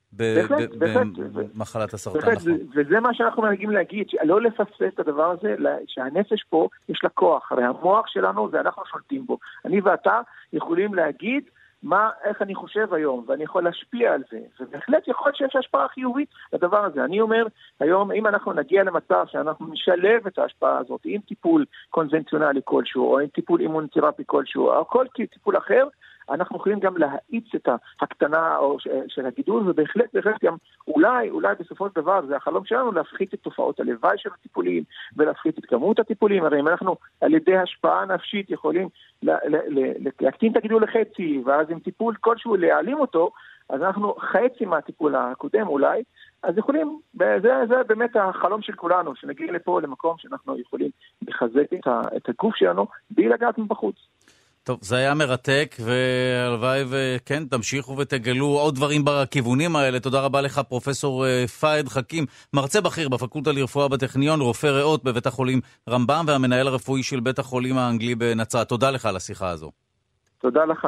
במחלת הסרטן, נכון. וזה מה שאנחנו מנהגים להגיד, לא לפספס את הדבר הזה, שהנפש פה יש לה כוח, הרי המוח שלנו זה אנחנו שולטים בו. אני ואתה יכולים להגיד איך אני חושב היום, ואני יכול להשפיע על זה, ובהחלט יכול להיות שיש השפעה חיובית לדבר הזה. אני אומר, היום אם אנחנו נגיע למצב שאנחנו נשלב את ההשפעה הזאת עם טיפול קונבנציונלי כלשהו, או עם טיפול אימונותרפי כלשהו, או כל טיפול אחר, אנחנו יכולים גם להאיץ את ההקטנה של הגידול, ובהחלט גם אולי בסופו של דבר, זה החלום שלנו להפחית את תופעות הלוואי של הטיפולים, ולהפחית את כמות הטיפולים. הרי אם אנחנו על ידי השפעה נפשית יכולים להקטין את הגידול לחצי, ואז עם טיפול כלשהו להעלים אותו, אז אנחנו חצי מהטיפול הקודם אולי, אז יכולים, זה באמת החלום של כולנו, שנגיע לפה למקום שאנחנו יכולים לחזק את הגוף שלנו, בלי לגעת מבחוץ. טוב, זה היה מרתק, והלוואי וכן, תמשיכו ותגלו עוד דברים בכיוונים האלה. תודה רבה לך, פרופסור פאיד חכים, מרצה בכיר בפקולטה לרפואה בטכניון, רופא ריאות בבית החולים רמב"ם, והמנהל הרפואי של בית החולים האנגלי בנצרת. תודה לך על השיחה הזו. תודה לך.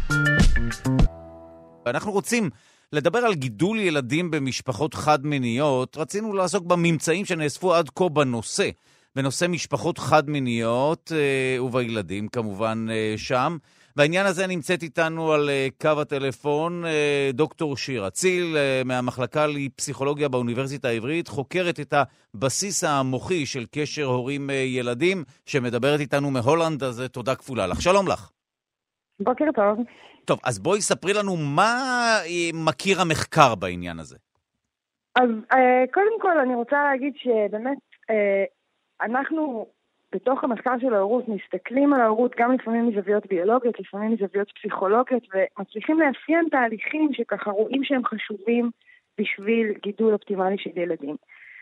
אנחנו רוצים לדבר על גידול ילדים במשפחות חד-מיניות. רצינו לעסוק בממצאים שנאספו עד כה בנושא משפחות חד-מיניות ובילדים כמובן שם. בעניין הזה נמצאת איתנו על קו הטלפון דוקטור שיר אציל מהמחלקה לפסיכולוגיה באוניברסיטה העברית, חוקרת את הבסיס המוחי של קשר הורים-ילדים, שמדברת איתנו מהולנד, אז תודה כפולה לך. שלום לך. בוקר טוב. טוב, אז בואי ספרי לנו מה מכיר המחקר בעניין הזה. אז קודם כל אני רוצה להגיד שבאמת אנחנו בתוך המחקר של ההורות מסתכלים על ההורות גם לפעמים מזוויות ביולוגיות, לפעמים מזוויות פסיכולוגיות, ומצליחים לאפיין תהליכים שככה רואים שהם חשובים בשביל גידול אופטימלי של ילדים.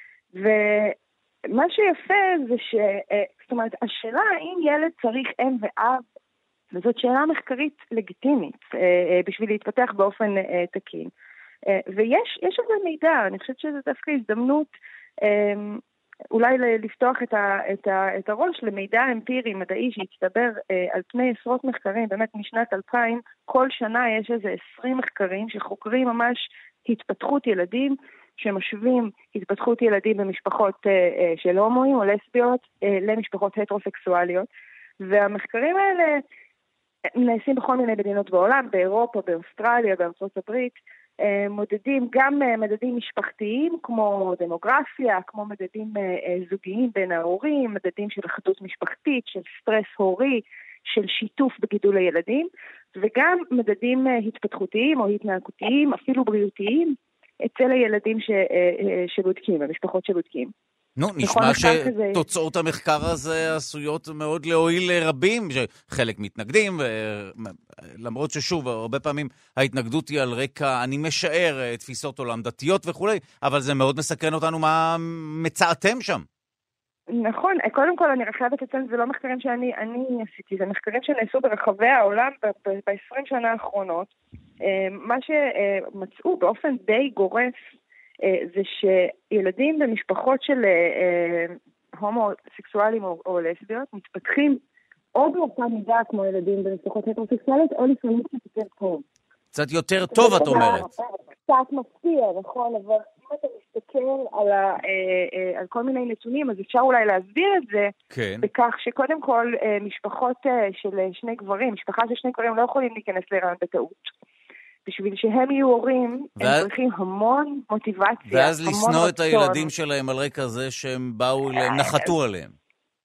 ומה שיפה זה זאת אומרת, השאלה האם ילד צריך אם ואב, וזאת שאלה מחקרית לגיטימית בשביל להתפתח באופן תקין. ויש איזה מידע, אני חושבת שזו דווקא הזדמנות אולי לפתוח את הראש למידע אמפירי מדעי שהצטבר על פני עשרות מחקרים, באמת משנת 2000, כל שנה יש איזה 20 מחקרים שחוקרים ממש התפתחות ילדים, שמשווים התפתחות ילדים במשפחות של הומואים או לסביות למשפחות הטרוסקסואליות, והמחקרים האלה נעשים בכל מיני מדינות בעולם, באירופה, באוסטרליה, בארצות הברית, מודדים גם מדדים משפחתיים כמו דמוגרפיה, כמו מדדים זוגיים בין ההורים, מדדים של אחדות משפחתית, של סטרס הורי, של שיתוף בגידול הילדים, וגם מדדים התפתחותיים או התנהגותיים, אפילו בריאותיים, אצל הילדים שבודקים, המשפחות שבודקים. נו, נשמע שתוצאות המחקר הזה עשויות מאוד להועיל לרבים, שחלק מתנגדים, למרות ששוב, הרבה פעמים ההתנגדות היא על רקע, אני משער, תפיסות עולם דתיות וכו', אבל זה מאוד מסקרן אותנו מה מצאתם שם. נכון, קודם כל אני חייבת לציין, זה לא מחקרים שאני עשיתי, זה מחקרים שנעשו ברחבי העולם ב-20 שנה האחרונות. מה שמצאו באופן די גורף, זה שילדים במשפחות של הומוסקסואלים או לסביות מתפתחים או באותה מידה כמו ילדים במשפחות הטרוסקסואליות, או לפעמים קצת יותר טוב. קצת יותר טוב, את אומרת. קצת מפתיע, נכון, אבל אם אתה מסתכל על כל מיני נתונים, אז אפשר אולי להסביר את זה, בכך שקודם כל משפחות של שני גברים, משפחה של שני גברים לא יכולים להיכנס להיריון בטעות. בשביל שהם יהיו הורים, הם צריכים המון מוטיבציה. ואז לשנוא את הילדים שלהם על רקע זה שהם באו, נחתו עליהם.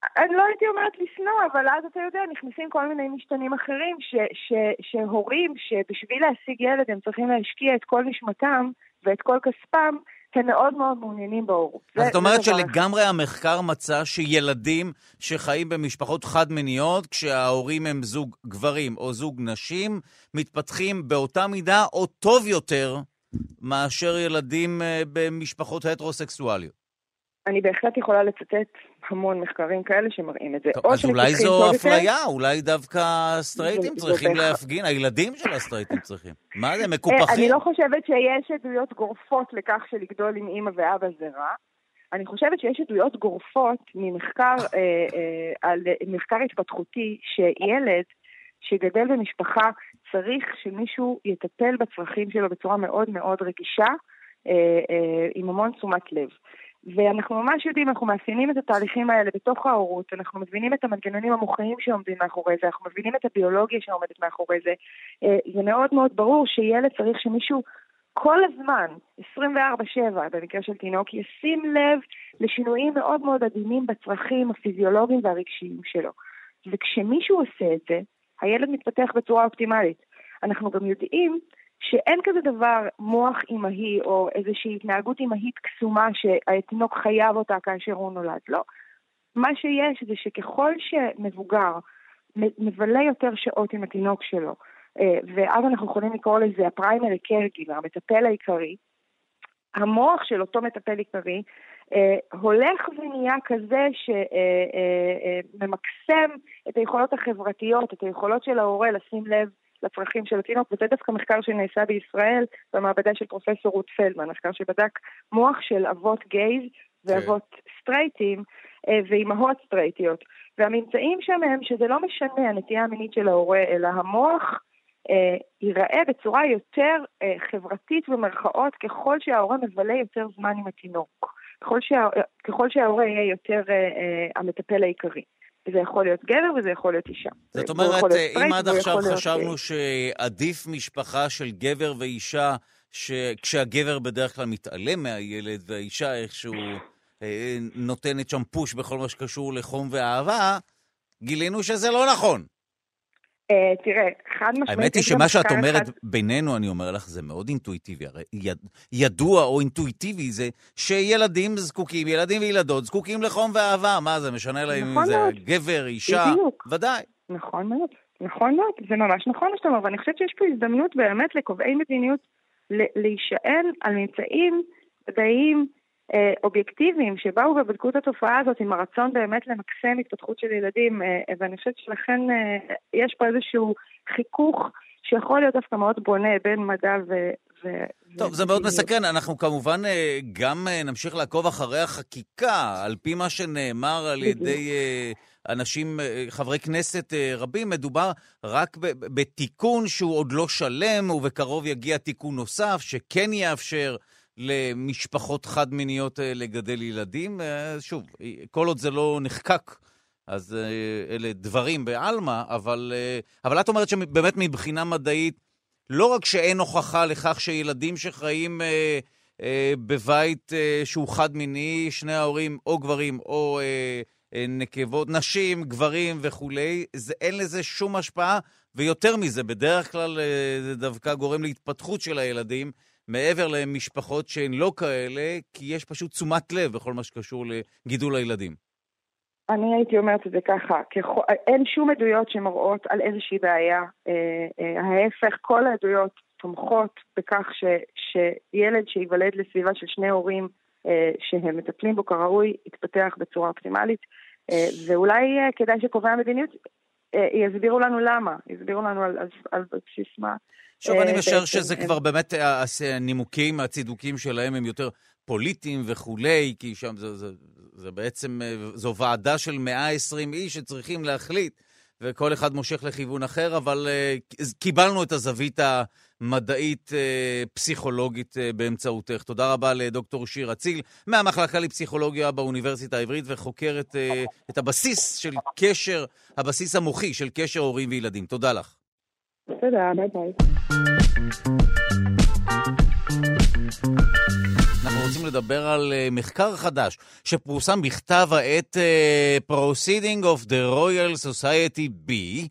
אני לא הייתי אומרת לשנוא, אבל אז אתה יודע, נכנסים כל מיני משתנים אחרים שהורים שבשביל להשיג ילד הם צריכים להשקיע את כל נשמתם ואת כל כספם, הם מאוד מאוד מעוניינים בהורות. אז זאת אומרת שלגמרי המחקר מצא שילדים שחיים במשפחות חד-מיניות, כשההורים הם זוג גברים או זוג נשים, מתפתחים באותה מידה או טוב יותר מאשר ילדים במשפחות הטרוסקסואליות. אני בהחלט יכולה לצטט המון מחקרים כאלה שמראים את זה. טוב, אז אולי זו אפליה, אולי דווקא הסטרייטים צריכים להפגין, הילדים של הסטרייטים צריכים. מה זה, מקופחים? אני לא חושבת שיש עדויות גורפות לכך שלגדול עם אמא ואבא זה רע. אני חושבת שיש עדויות גורפות ממחקר על מחקר התפתחותי שילד שגדל במשפחה צריך שמישהו יטפל בצרכים שלו בצורה מאוד מאוד רגישה, עם המון תשומת לב. ואנחנו ממש יודעים, אנחנו מאפיינים את התהליכים האלה בתוך ההורות, אנחנו מבינים את המנגנונים המוחיים שעומדים מאחורי זה, אנחנו מבינים את הביולוגיה שעומדת מאחורי זה. זה מאוד מאוד ברור שילד צריך שמישהו כל הזמן, 24/7, במקרה של תינוק, ישים לב לשינויים מאוד מאוד עדינים בצרכים הפיזיולוגיים והרגשיים שלו. וכשמישהו עושה את זה, הילד מתפתח בצורה אופטימלית. אנחנו גם יודעים שאין כזה דבר מוח אימהי או איזושהי התנהגות אימהית קסומה שהתינוק חייב אותה כאשר הוא נולד. לא. מה שיש זה שככל שמבוגר מבלה יותר שעות עם התינוק שלו, ואז אנחנו יכולים לקרוא לזה הפריימרי קרגילר, המטפל העיקרי, המוח של אותו מטפל עיקרי הולך ונהיה כזה שממקסם את היכולות החברתיות, את היכולות של ההורה לשים לב לצרכים של התינוק, וזה דווקא מחקר שנעשה בישראל במעבדה של פרופסור רות פלדמן, מחקר שבדק מוח של אבות גייז ואבות סטרייטים ואימהות סטרייטיות, והממצאים שם הם שזה לא משנה הנטייה המינית של ההורה, אלא המוח ייראה בצורה יותר חברתית במרכאות ככל שההורה מבלה יותר זמן עם התינוק, ככל שההורה יהיה יותר המטפל העיקרי. זה יכול להיות גבר וזה יכול להיות אישה. זאת אומרת, אם עד עכשיו חשבנו שעדיף משפחה של גבר ואישה, כשהגבר בדרך כלל מתעלם מהילד, והאישה איכשהו נותנת שם פוש בכל מה שקשור לחום ואהבה, גילינו שזה לא נכון. תראה, חד משמעית... האמת היא שמה שאת אומרת בינינו, אני אומר לך, זה מאוד אינטואיטיבי. הרי ידוע או אינטואיטיבי זה שילדים זקוקים, ילדים וילדות זקוקים לחום ואהבה. מה זה משנה להם אם זה גבר, אישה? ודאי. נכון מאוד. נכון מאוד. זה ממש נכון שאתה אומר, ואני חושבת שיש פה הזדמנות באמת לקובעי מדיניות להישען על ממצאים מדעיים אובייקטיביים שבאו ובדקו את התופעה הזאת עם הרצון באמת למקסם התפתחות של ילדים, ואני חושבת שלכן יש פה איזשהו חיכוך שיכול להיות דווקא מאוד בונה בין מדע טוב, זה מאוד מסכן. אנחנו כמובן גם נמשיך לעקוב אחרי החקיקה, על פי מה שנאמר על ידי אנשים, חברי כנסת רבים, מדובר רק בתיקון שהוא עוד לא שלם, ובקרוב יגיע תיקון נוסף שכן יאפשר למשפחות חד-מיניות לגדל ילדים. שוב, כל עוד זה לא נחקק, אז אלה דברים בעלמא, אבל את אומרת שבאמת מבחינה מדעית, לא רק שאין הוכחה לכך שילדים שחיים בבית שהוא חד-מיני, שני ההורים או גברים או נקבות, נשים, גברים וכולי, אין לזה שום השפעה, ויותר מזה, בדרך כלל זה דווקא גורם להתפתחות של הילדים, מעבר למשפחות שהן לא כאלה, כי יש פשוט תשומת לב בכל מה שקשור לגידול הילדים. אני הייתי אומרת את זה ככה, אין שום עדויות שמראות על איזושהי בעיה, ההפך, כל העדויות תומכות בכך שילד שיוולד לסביבה של שני הורים שהם מטפלים בו כראוי, יתפתח בצורה אופטימלית, ואולי כדאי שקובעי המדיניות יסבירו לנו למה, יסבירו לנו על בסיס מה. שוב, אני משער שזה כבר באמת הנימוקים, הצידוקים שלהם הם יותר פוליטיים וכולי, כי שם זה בעצם, זו ועדה של 120 איש שצריכים להחליט, וכל אחד מושך לכיוון אחר, אבל קיבלנו את הזווית המדעית פסיכולוגית באמצעותך. תודה רבה לדוקטור שיר אציל, מהמחלקה לפסיכולוגיה באוניברסיטה העברית, וחוקרת את הבסיס של קשר, הבסיס המוחי של קשר הורים וילדים. תודה לך. תודה, ביי ביי. אנחנו רוצים לדבר על מחקר חדש שפורסם בכתב העת Proceeding of the Royal Society B,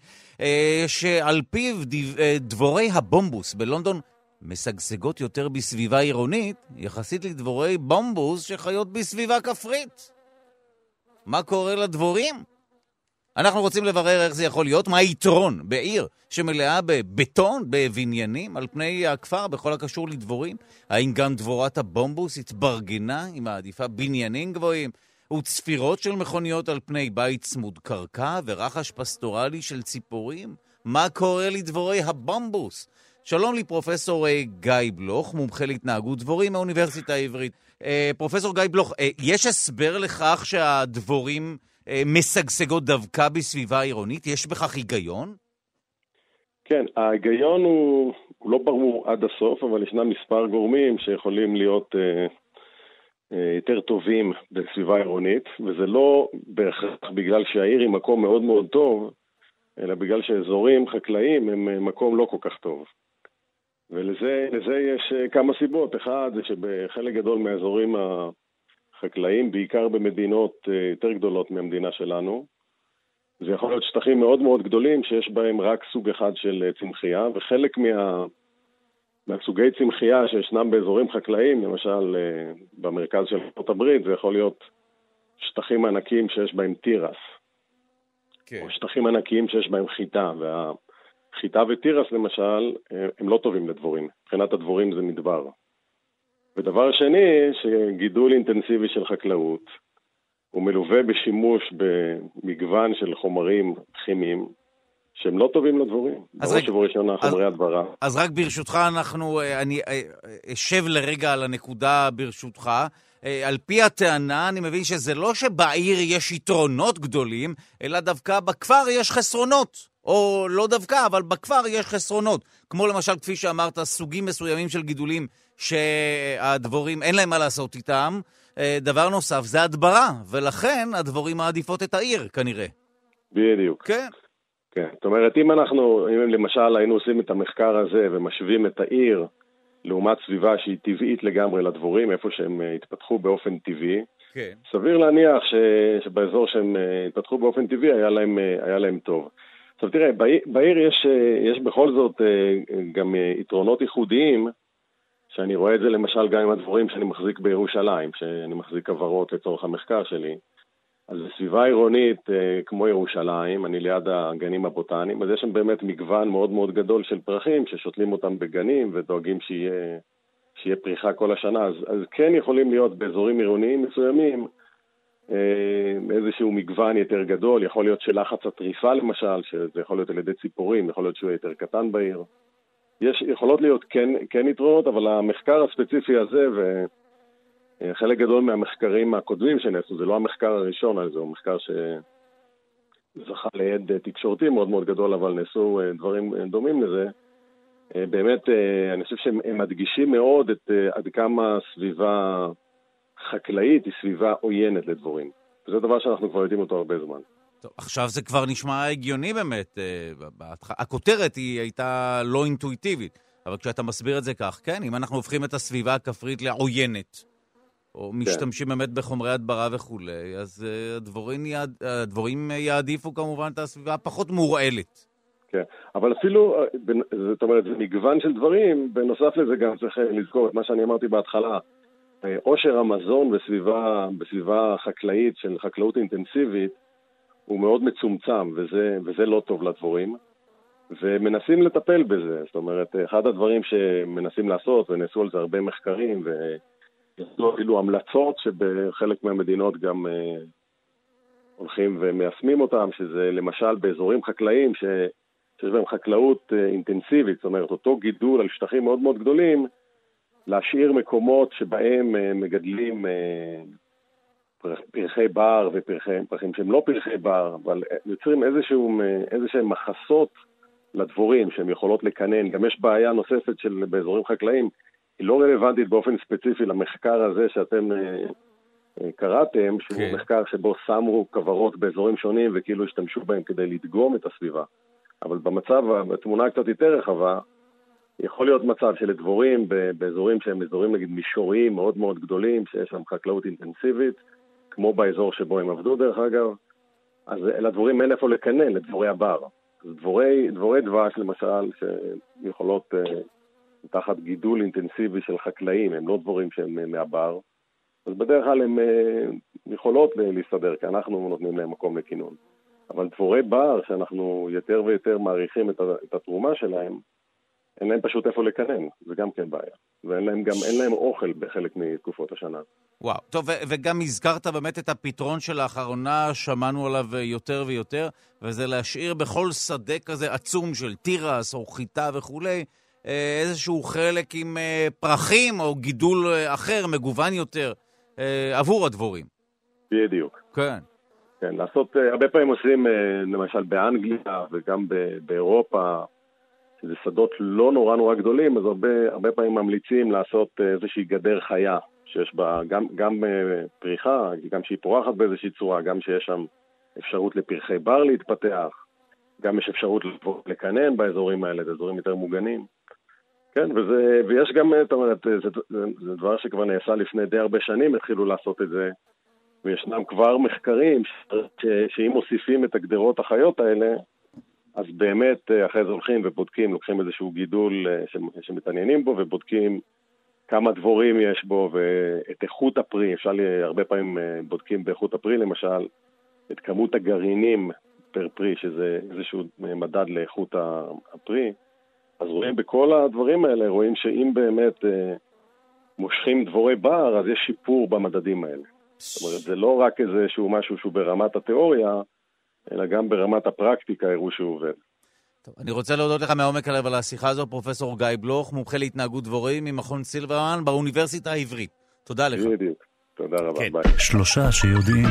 שעל פיו דבורי הבומבוס בלונדון משגשגות יותר בסביבה עירונית, יחסית לדבורי בומבוס שחיות בסביבה כפרית. מה קורה לדבורים? אנחנו רוצים לברר איך זה יכול להיות, מה היתרון בעיר שמלאה בבטון, בבניינים, על פני הכפר בכל הקשור לדבורים. האם גם דבורת הבומבוס התברגנה עם העדיפה בניינים גבוהים וצפירות של מכוניות על פני בית צמוד קרקע ורחש פסטורלי של ציפורים? מה קורה לדבורי הבומבוס? שלום לי פרופסור גיא בלוך, מומחה להתנהגות דבורים מהאוניברסיטה העברית. פרופסור גיא בלוך, יש הסבר לכך שהדבורים משגשגות דווקא בסביבה עירונית? יש בכך היגיון? כן, ההיגיון הוא לא ברור עד הסוף, אבל ישנם מספר גורמים שיכולים להיות יותר טובים בסביבה עירונית, וזה לא בהכרח בגלל שהעיר היא מקום מאוד מאוד טוב, אלא בגלל שאזורים חקלאיים הם מקום לא כל כך טוב. ולזה יש כמה סיבות. אחד זה שבחלק גדול מהאזורים החקלאיים, בעיקר במדינות יותר גדולות מהמדינה שלנו, זה יכול להיות שטחים מאוד מאוד גדולים שיש בהם רק סוג אחד של צמחייה, וחלק מהסוגי צמחייה שישנם באזורים חקלאיים, למשל במרכז של ארצות הברית, זה יכול להיות שטחים ענקיים שיש בהם תירס, או שטחים ענקיים שיש בהם חיטה, חיטה וטירס למשל, הם לא טובים לדבורים. מבחינת הדבורים זה מדבר. ודבר שני, שגידול אינטנסיבי של חקלאות, הוא מלווה בשימוש במגוון של חומרים כימיים, שהם לא טובים לדבורים. בראש ובראשונה חומרי הדברה. אז רק ברשותך, אני אשב לרגע על הנקודה ברשותך. על פי הטענה, אני מבין שזה לא שבעיר יש יתרונות גדולים, אלא דווקא בכפר יש חסרונות. או לא דווקא, אבל בכפר יש חסרונות. כמו למשל, כפי שאמרת, סוגים מסוימים של גידולים שהדבורים אין להם מה לעשות איתם. דבר נוסף, זה הדברה, ולכן הדבורים מעדיפות את העיר, כנראה. בדיוק. כן. כן. זאת אומרת, אם למשל היינו עושים את המחקר הזה ומשווים את העיר לעומת סביבה שהיא טבעית לגמרי לדבורים, איפה שהם התפתחו באופן טבעי, כן. סביר להניח שבאזור שהם התפתחו באופן טבעי היה להם טוב. עכשיו תראה, בעיר יש בכל זאת גם יתרונות ייחודיים, שאני רואה את זה למשל גם עם הדבורים שאני מחזיק בירושלים, שאני מחזיק עברות לצורך המחקר שלי. אז בסביבה עירונית כמו ירושלים, אני ליד הגנים הבוטניים, אז יש שם באמת מגוון מאוד מאוד גדול של פרחים ששותלים אותם בגנים ודואגים שיהיה פריחה כל השנה. אז כן יכולים להיות באזורים עירוניים מסוימים, איזשהו מגוון יותר גדול, יכול להיות שלחץ הטריפה למשל, שזה יכול להיות על ידי ציפורים, יכול להיות שהוא יותר קטן בעיר. יכולות להיות כן יתרונות, אבל המחקר הספציפי הזה, וחלק גדול מהמחקרים הקודמים שנעשו, זה לא המחקר הראשון, זה הוא מחקר שזכה ליד תקשורתי מאוד מאוד גדול, אבל נעשו דברים דומים לזה. באמת, אני חושב שהם מדגישים מאוד עד כמה סביבה חקלאית היא סביבה עוינת לדבורים. וזה דבר שאנחנו כבר יודעים אותו הרבה זמן. טוב, עכשיו זה כבר נשמע הגיוני באמת. הכותרת היא הייתה לא אינטואיטיבית, אבל כשאתה מסביר את זה כך, כן, אם אנחנו הופכים את הסביבה הכפרית לעוינת, או משתמשים באמת בחומרי הדברה וכו', אז הדבורים יעדיפו כמובן את הסביבה פחות מורעלת. כן, אבל אפילו, זאת אומרת, זה מגוון של דברים, בנוסף לזה גם צריך לזכור את מה שאני אמרתי בהתחלה, עושר המזון בסביבה חקלאית של חקלאות אינטנסיבית הוא מאוד מצומצם, וזה לא טוב לדבורים, ומנסים לטפל בזה. זאת אומרת, אחד הדברים שמנסים לעשות, ונעשו על זה הרבה מחקרים, ויעשו אפילו המלצות שבחלק מהמדינות גם הולכים ומיישמים אותם, שזה למשל באזורים חקלאיים שיש בהם חקלאות אינטנסיבית, זאת אומרת, אותו גידול על שטחים מאוד מאוד גדולים, להשאיר מקומות שבהם מגדלים פרחי בר ופרחים שהם לא פרחי בר, אבל יוצרים איזשהם מחסות לדבורים שהם יכולות לקנן. גם יש בעיה נוספת באזורים חקלאיים, היא לא רלוונטית באופן ספציפי למחקר הזה שאתם קראתם, שהוא מחקר שבו שמו כוורות באזורים שונים וכאילו השתמשו בהם כדי לדגום את הסביבה. אבל בתמונה קצת יותר רחבה, יכול להיות מצב שלדבורים באזורים שהם אזורים נגיד מישוריים מאוד מאוד גדולים, שיש שם חקלאות אינטנסיבית, כמו באזור שבו הם עבדו דרך אגב, אז לדבורים אין איפה לקנן, לדבורי הבר. אז דבורי דבש למשל, שיכולות תחת גידול אינטנסיבי של חקלאים, הם לא דבורים שהם מהבר, אז בדרך כלל הם יכולות להסתדר, כי אנחנו נותנים להם מקום לכינון. אבל דבורי בר, שאנחנו יותר ויותר מעריכים את התרומה שלהם, אין להם פשוט איפה לקנן, זה גם כן בעיה. ואין להם אוכל בחלק מתקופות השנה. וואו, טוב, וגם הזכרת באמת את הפתרון של האחרונה, שמענו עליו יותר ויותר, וזה להשאיר בכל שדה כזה עצום של תירס או חיטה וכולי, איזשהו חלק עם פרחים או גידול אחר, מגוון יותר, עבור הדבורים. בדיוק. כן. כן, לעשות, הרבה פעמים עושים, למשל באנגליה וגם באירופה, שזה שדות לא נורא גדולים, אז הרבה פעמים ממליצים לעשות איזושהי גדר חיה, שיש בה גם פריחה, גם שהיא פורחת באיזושהי צורה, גם שיש שם אפשרות לפרחי בר להתפתח, גם יש אפשרות לקנן באזורים האלה, זה אזורים יותר מוגנים. כן, ויש גם, זאת אומרת, זה דבר שכבר נעשה לפני די הרבה שנים, התחילו לעשות את זה, וישנם כבר מחקרים שאם מוסיפים את הגדרות החיות האלה, אז באמת אחרי זה הולכים ובודקים, לוקחים איזשהו גידול שמתעניינים בו, ובודקים כמה דבורים יש בו, ואת איכות הפרי, אפשר הרבה פעמים בודקים באיכות הפרי, למשל, את כמות הגרעינים פר פרי, שזה איזשהו מדד לאיכות הפרי, אז רואים בכל הדברים האלה, רואים שאם באמת מושכים דבורי בר, אז יש שיפור במדדים האלה. זאת אומרת, זה לא רק איזשהו משהו שהוא ברמת התיאוריה, אלא גם ברמת הפרקטיקה הראו שהוא עובד. טוב, אני רוצה להודות לך מעומק הלב על השיחה הזו, פרופסור גיא בלוך, מומחה להתנהגות דבורים ממכון סילברמן באוניברסיטה העברית. תודה לך. בדיוק. תודה רבה. כן. ביי. שלושה שיודעים.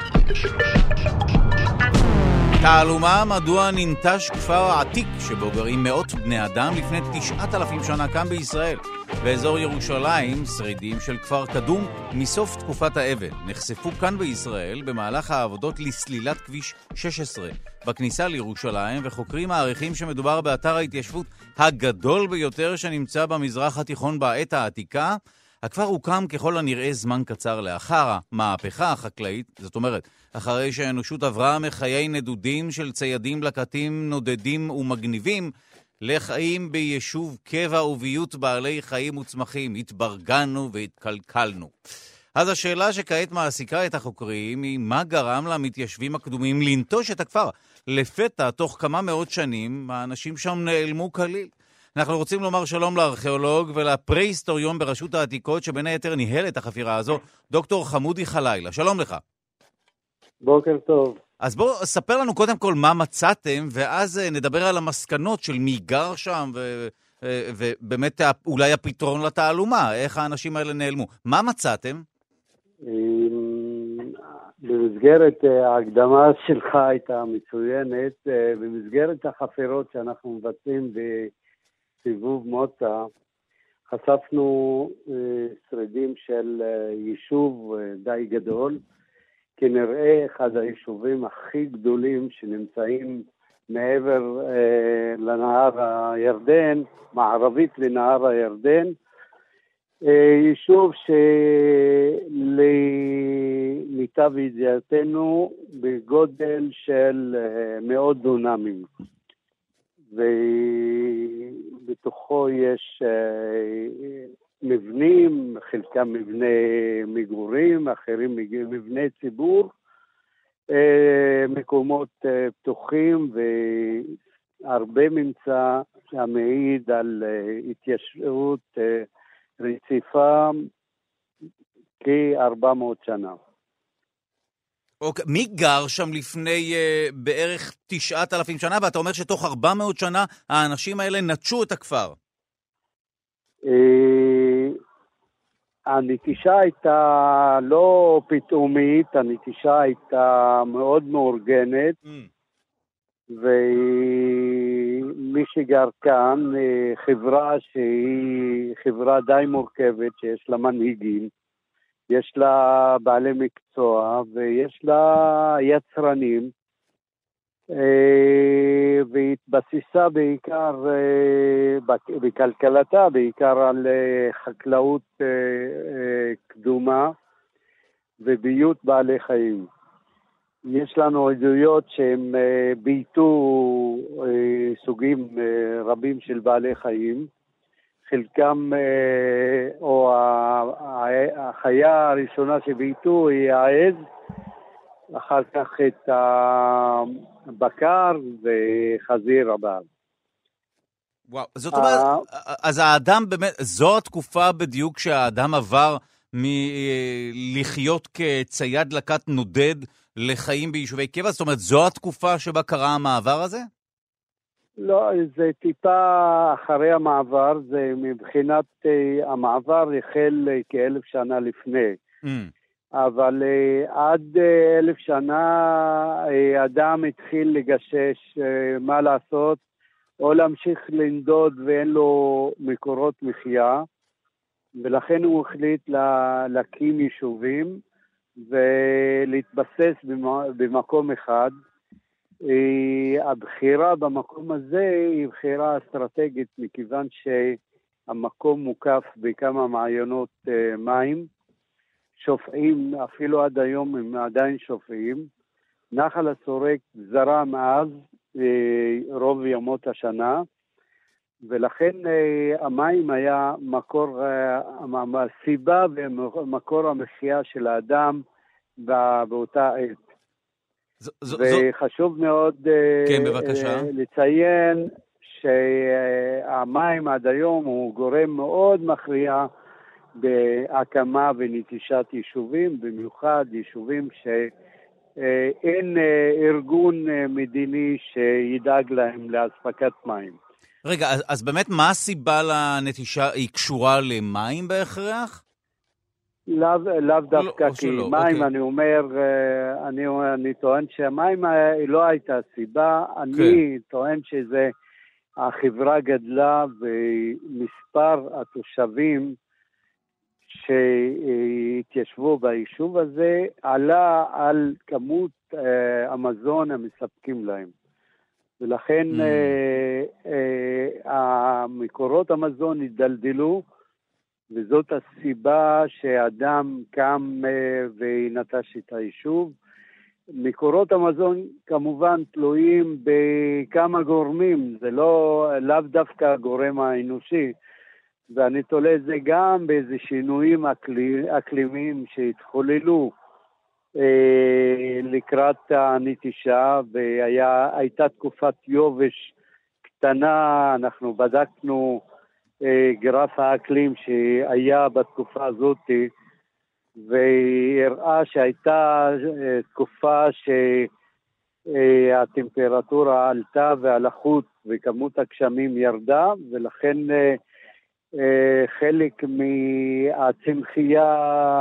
תעלומה מדוע ננטש כפר עתיק שבו גרים מאות בני אדם לפני 9,000 שנה כאן בישראל. באזור ירושלים, שרידים של כפר קדום מסוף תקופת האבן נחשפו כאן בישראל במהלך העבודות לסלילת כביש 16 בכניסה לירושלים, וחוקרים מעריכים שמדובר באתר ההתיישבות הגדול ביותר שנמצא במזרח התיכון בעת העתיקה. הכפר הוקם ככל הנראה זמן קצר לאחר המהפכה החקלאית, זאת אומרת, אחרי שהאנושות עברה מחיי נדודים של ציידים לקטים נודדים ומגניבים, לחיים ביישוב קבע וביות בעלי חיים וצמחים. התברגנו והתקלקלנו. אז השאלה שכעת מעסיקה את החוקרים היא מה גרם למתיישבים הקדומים לנטוש את הכפר. לפתע, תוך כמה מאות שנים, האנשים שם נעלמו כליל. אנחנו רוצים לומר שלום לארכיאולוג ולפרה-היסטוריון ברשות העתיקות, שבין היתר ניהל את החפירה הזו, דוקטור חמודי חלילה. שלום לך. בוקר טוב. אז בואו ספר לנו קודם כל מה מצאתם, ואז נדבר על המסקנות של מי גר שם, ובאמת אולי הפתרון לתעלומה, איך האנשים האלה נעלמו. מה מצאתם? במסגרת ההקדמה שלך הייתה מצוינת, במסגרת החפירות שאנחנו מבצעים בסיבוב מוצא, חשפנו שרידים של יישוב די גדול, כנראה אחד היישובים הכי גדולים שנמצאים מעבר לנהר הירדן, מערבית לנהר הירדן, יישוב שלמיטב ידיעתנו בגודל של מאות דונמים, ובתוכו יש מבנים, חלקם מבני מגורים, אחרים מבני ציבור, מקומות פתוחים, והרבה ממצא שמעיד על התיישבות רציפה כ-400 שנה. אוקיי, מי גר שם לפני בערך 9,000 שנה, ואתה אומר שתוך 400 שנה האנשים האלה נטשו את הכפר? הנטישה הייתה לא פתאומית, הנטישה הייתה מאוד מאורגנת, ומי שגר כאן, חברה שהיא חברה די מורכבת, שיש לה מנהיגים, יש לה בעלי מקצוע, ויש לה יצרנים, והתבסיסה בעיקר, בכלכלתה, בעיקר על חקלאות קדומה וביות בעלי חיים. יש לנו עדויות שהם ביטו סוגים רבים של בעלי חיים, חלקם, או החיה הראשונה שביטו היא העז, אחר כך את הבקר וחזיר הבר. וואו, זאת אומרת, אז האדם באמת, זו התקופה בדיוק שהאדם עבר מלחיות כצייד לקט נודד לחיים ביישובי קבע? זאת אומרת, זו התקופה שבה קרה המעבר הזה? לא, זה טיפה אחרי המעבר, זה מבחינת המעבר החל כ1,000 שנה לפני. אבל עד 1,000 שנה אדם התחיל לגשש מה לעשות, או להמשיך לנדוד ואין לו מקורות מחיה, ולכן הוא החליט להקים יישובים ולהתבסס במקום אחד. הבחירה במקום הזה היא בחירה אסטרטגית, מכיוון שהמקום מוקף בכמה מעיינות מים, שופעים, אפילו עד היום הם עדיין שופעים. נחל הסורק זרם אז רוב ימות השנה, ולכן המים היה מקור, הסיבה ומקור המחיה של האדם באותה עת. וחשוב מאוד לציין שהמים עד היום הוא גורם מאוד מכריע בהקמה ונטישת יישובים, במיוחד יישובים שאין ארגון מדיני שידאג להם לאספקת מים. רגע, אז באמת מה הסיבה לנטישה? היא קשורה למים בהכרח? לאו דווקא, כי מים, אני אומר, אני טוען שהמים לא הייתה סיבה, אני טוען שזה, החברה גדלה ומספר התושבים שהתיישבו ביישוב הזה עלה על כמות המזון המספקים להם. ולכן המקורות המזון התדלדלו, וזאת הסיבה שאדם קם ונטש את היישוב. מקורות המזון כמובן תלויים בכמה גורמים, זה לאו דווקא הגורם האנושי, ואני תולה את זה גם באיזה שינויים אקלימיים שהתחוללו לקראת הנטישה, והייתה תקופת יובש קטנה. אנחנו בדקנו גרף האקלים שהיה בתקופה הזאת, והראה שהייתה תקופה שהטמפרטורה עלתה והלחות וכמות הגשמים ירדה, ולכן חלק מהצמחייה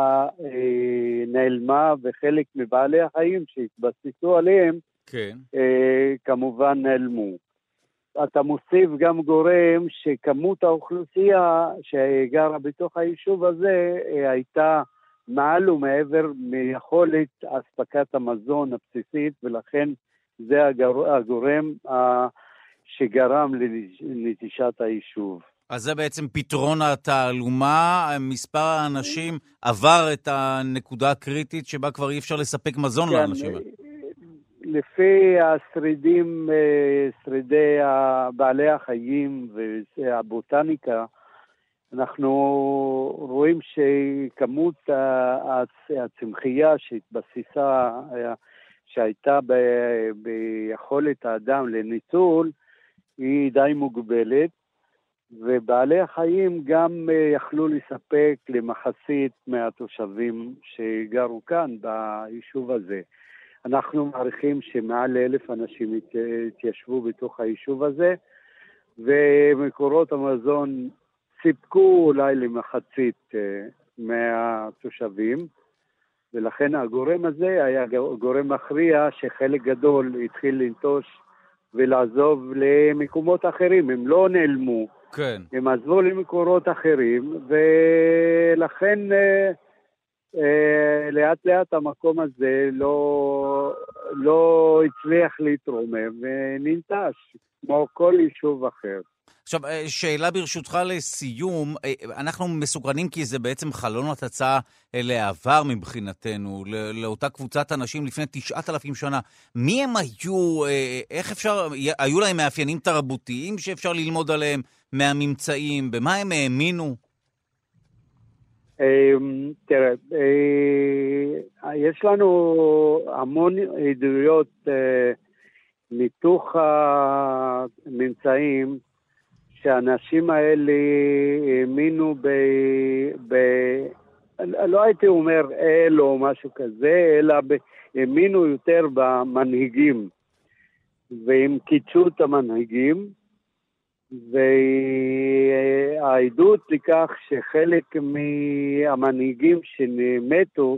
נעלמה, וחלק מבעלי החיים שהתבססו עליהם כמובן נעלמו. אתה מוסיף גם גורם שכמות האוכלוסייה שגרה בתוך היישוב הזה הייתה מעל ומעבר מיכולת אספקת המזון הבסיסית, ולכן זה הגורם שגרם לנטישת היישוב. אז זה בעצם פתרון התעלומה, מספר האנשים עבר את הנקודה הקריטית שבה כבר אי אפשר לספק מזון לאנשים. לפי השרידים, שרידי בעלי החיים והבוטניקה, אנחנו רואים שכמות הצמחייה שהתבסיסה, שהייתה ביכולת האדם לניצול, היא די מוגבלת, ובעלי החיים גם יכלו לספק למחצית מהתושבים שגרו כאן ביישוב הזה. אנחנו מעריכים שמעל 1,000 אנשים התיישבו בתוך היישוב הזה, ומקורות המזון סיפקו אולי למחצית מהתושבים, ולכן הגורם הזה היה גורם מכריע שחלק גדול התחיל לנטוש ולעזוב למקומות אחרים. הם לא נעלמו, הם עזבו למקורות אחרים, ולכן לאט לאט המקום הזה לא הצליח להתרומם וננטש, כמו כל יישוב אחר. עכשיו, שאלה ברשותך לסיום, אנחנו מסוקרנים כי זה בעצם חלון הצצה לעבר מבחינתנו, לאותה קבוצת אנשים לפני 9,000 שנה. מי הם היו, איך אפשר, היו להם מאפיינים תרבותיים שאפשר ללמוד עליהם מהממצאים, במה הם האמינו? תראה, יש לנו המון עדויות מתוך הממצאים שהאנשים האלה האמינו לא הייתי אומר אל או משהו כזה, אלא האמינו יותר במנהיגים, והם קידשו את המנהיגים, והעדות לכך שחלק מהמנהיגים שמתו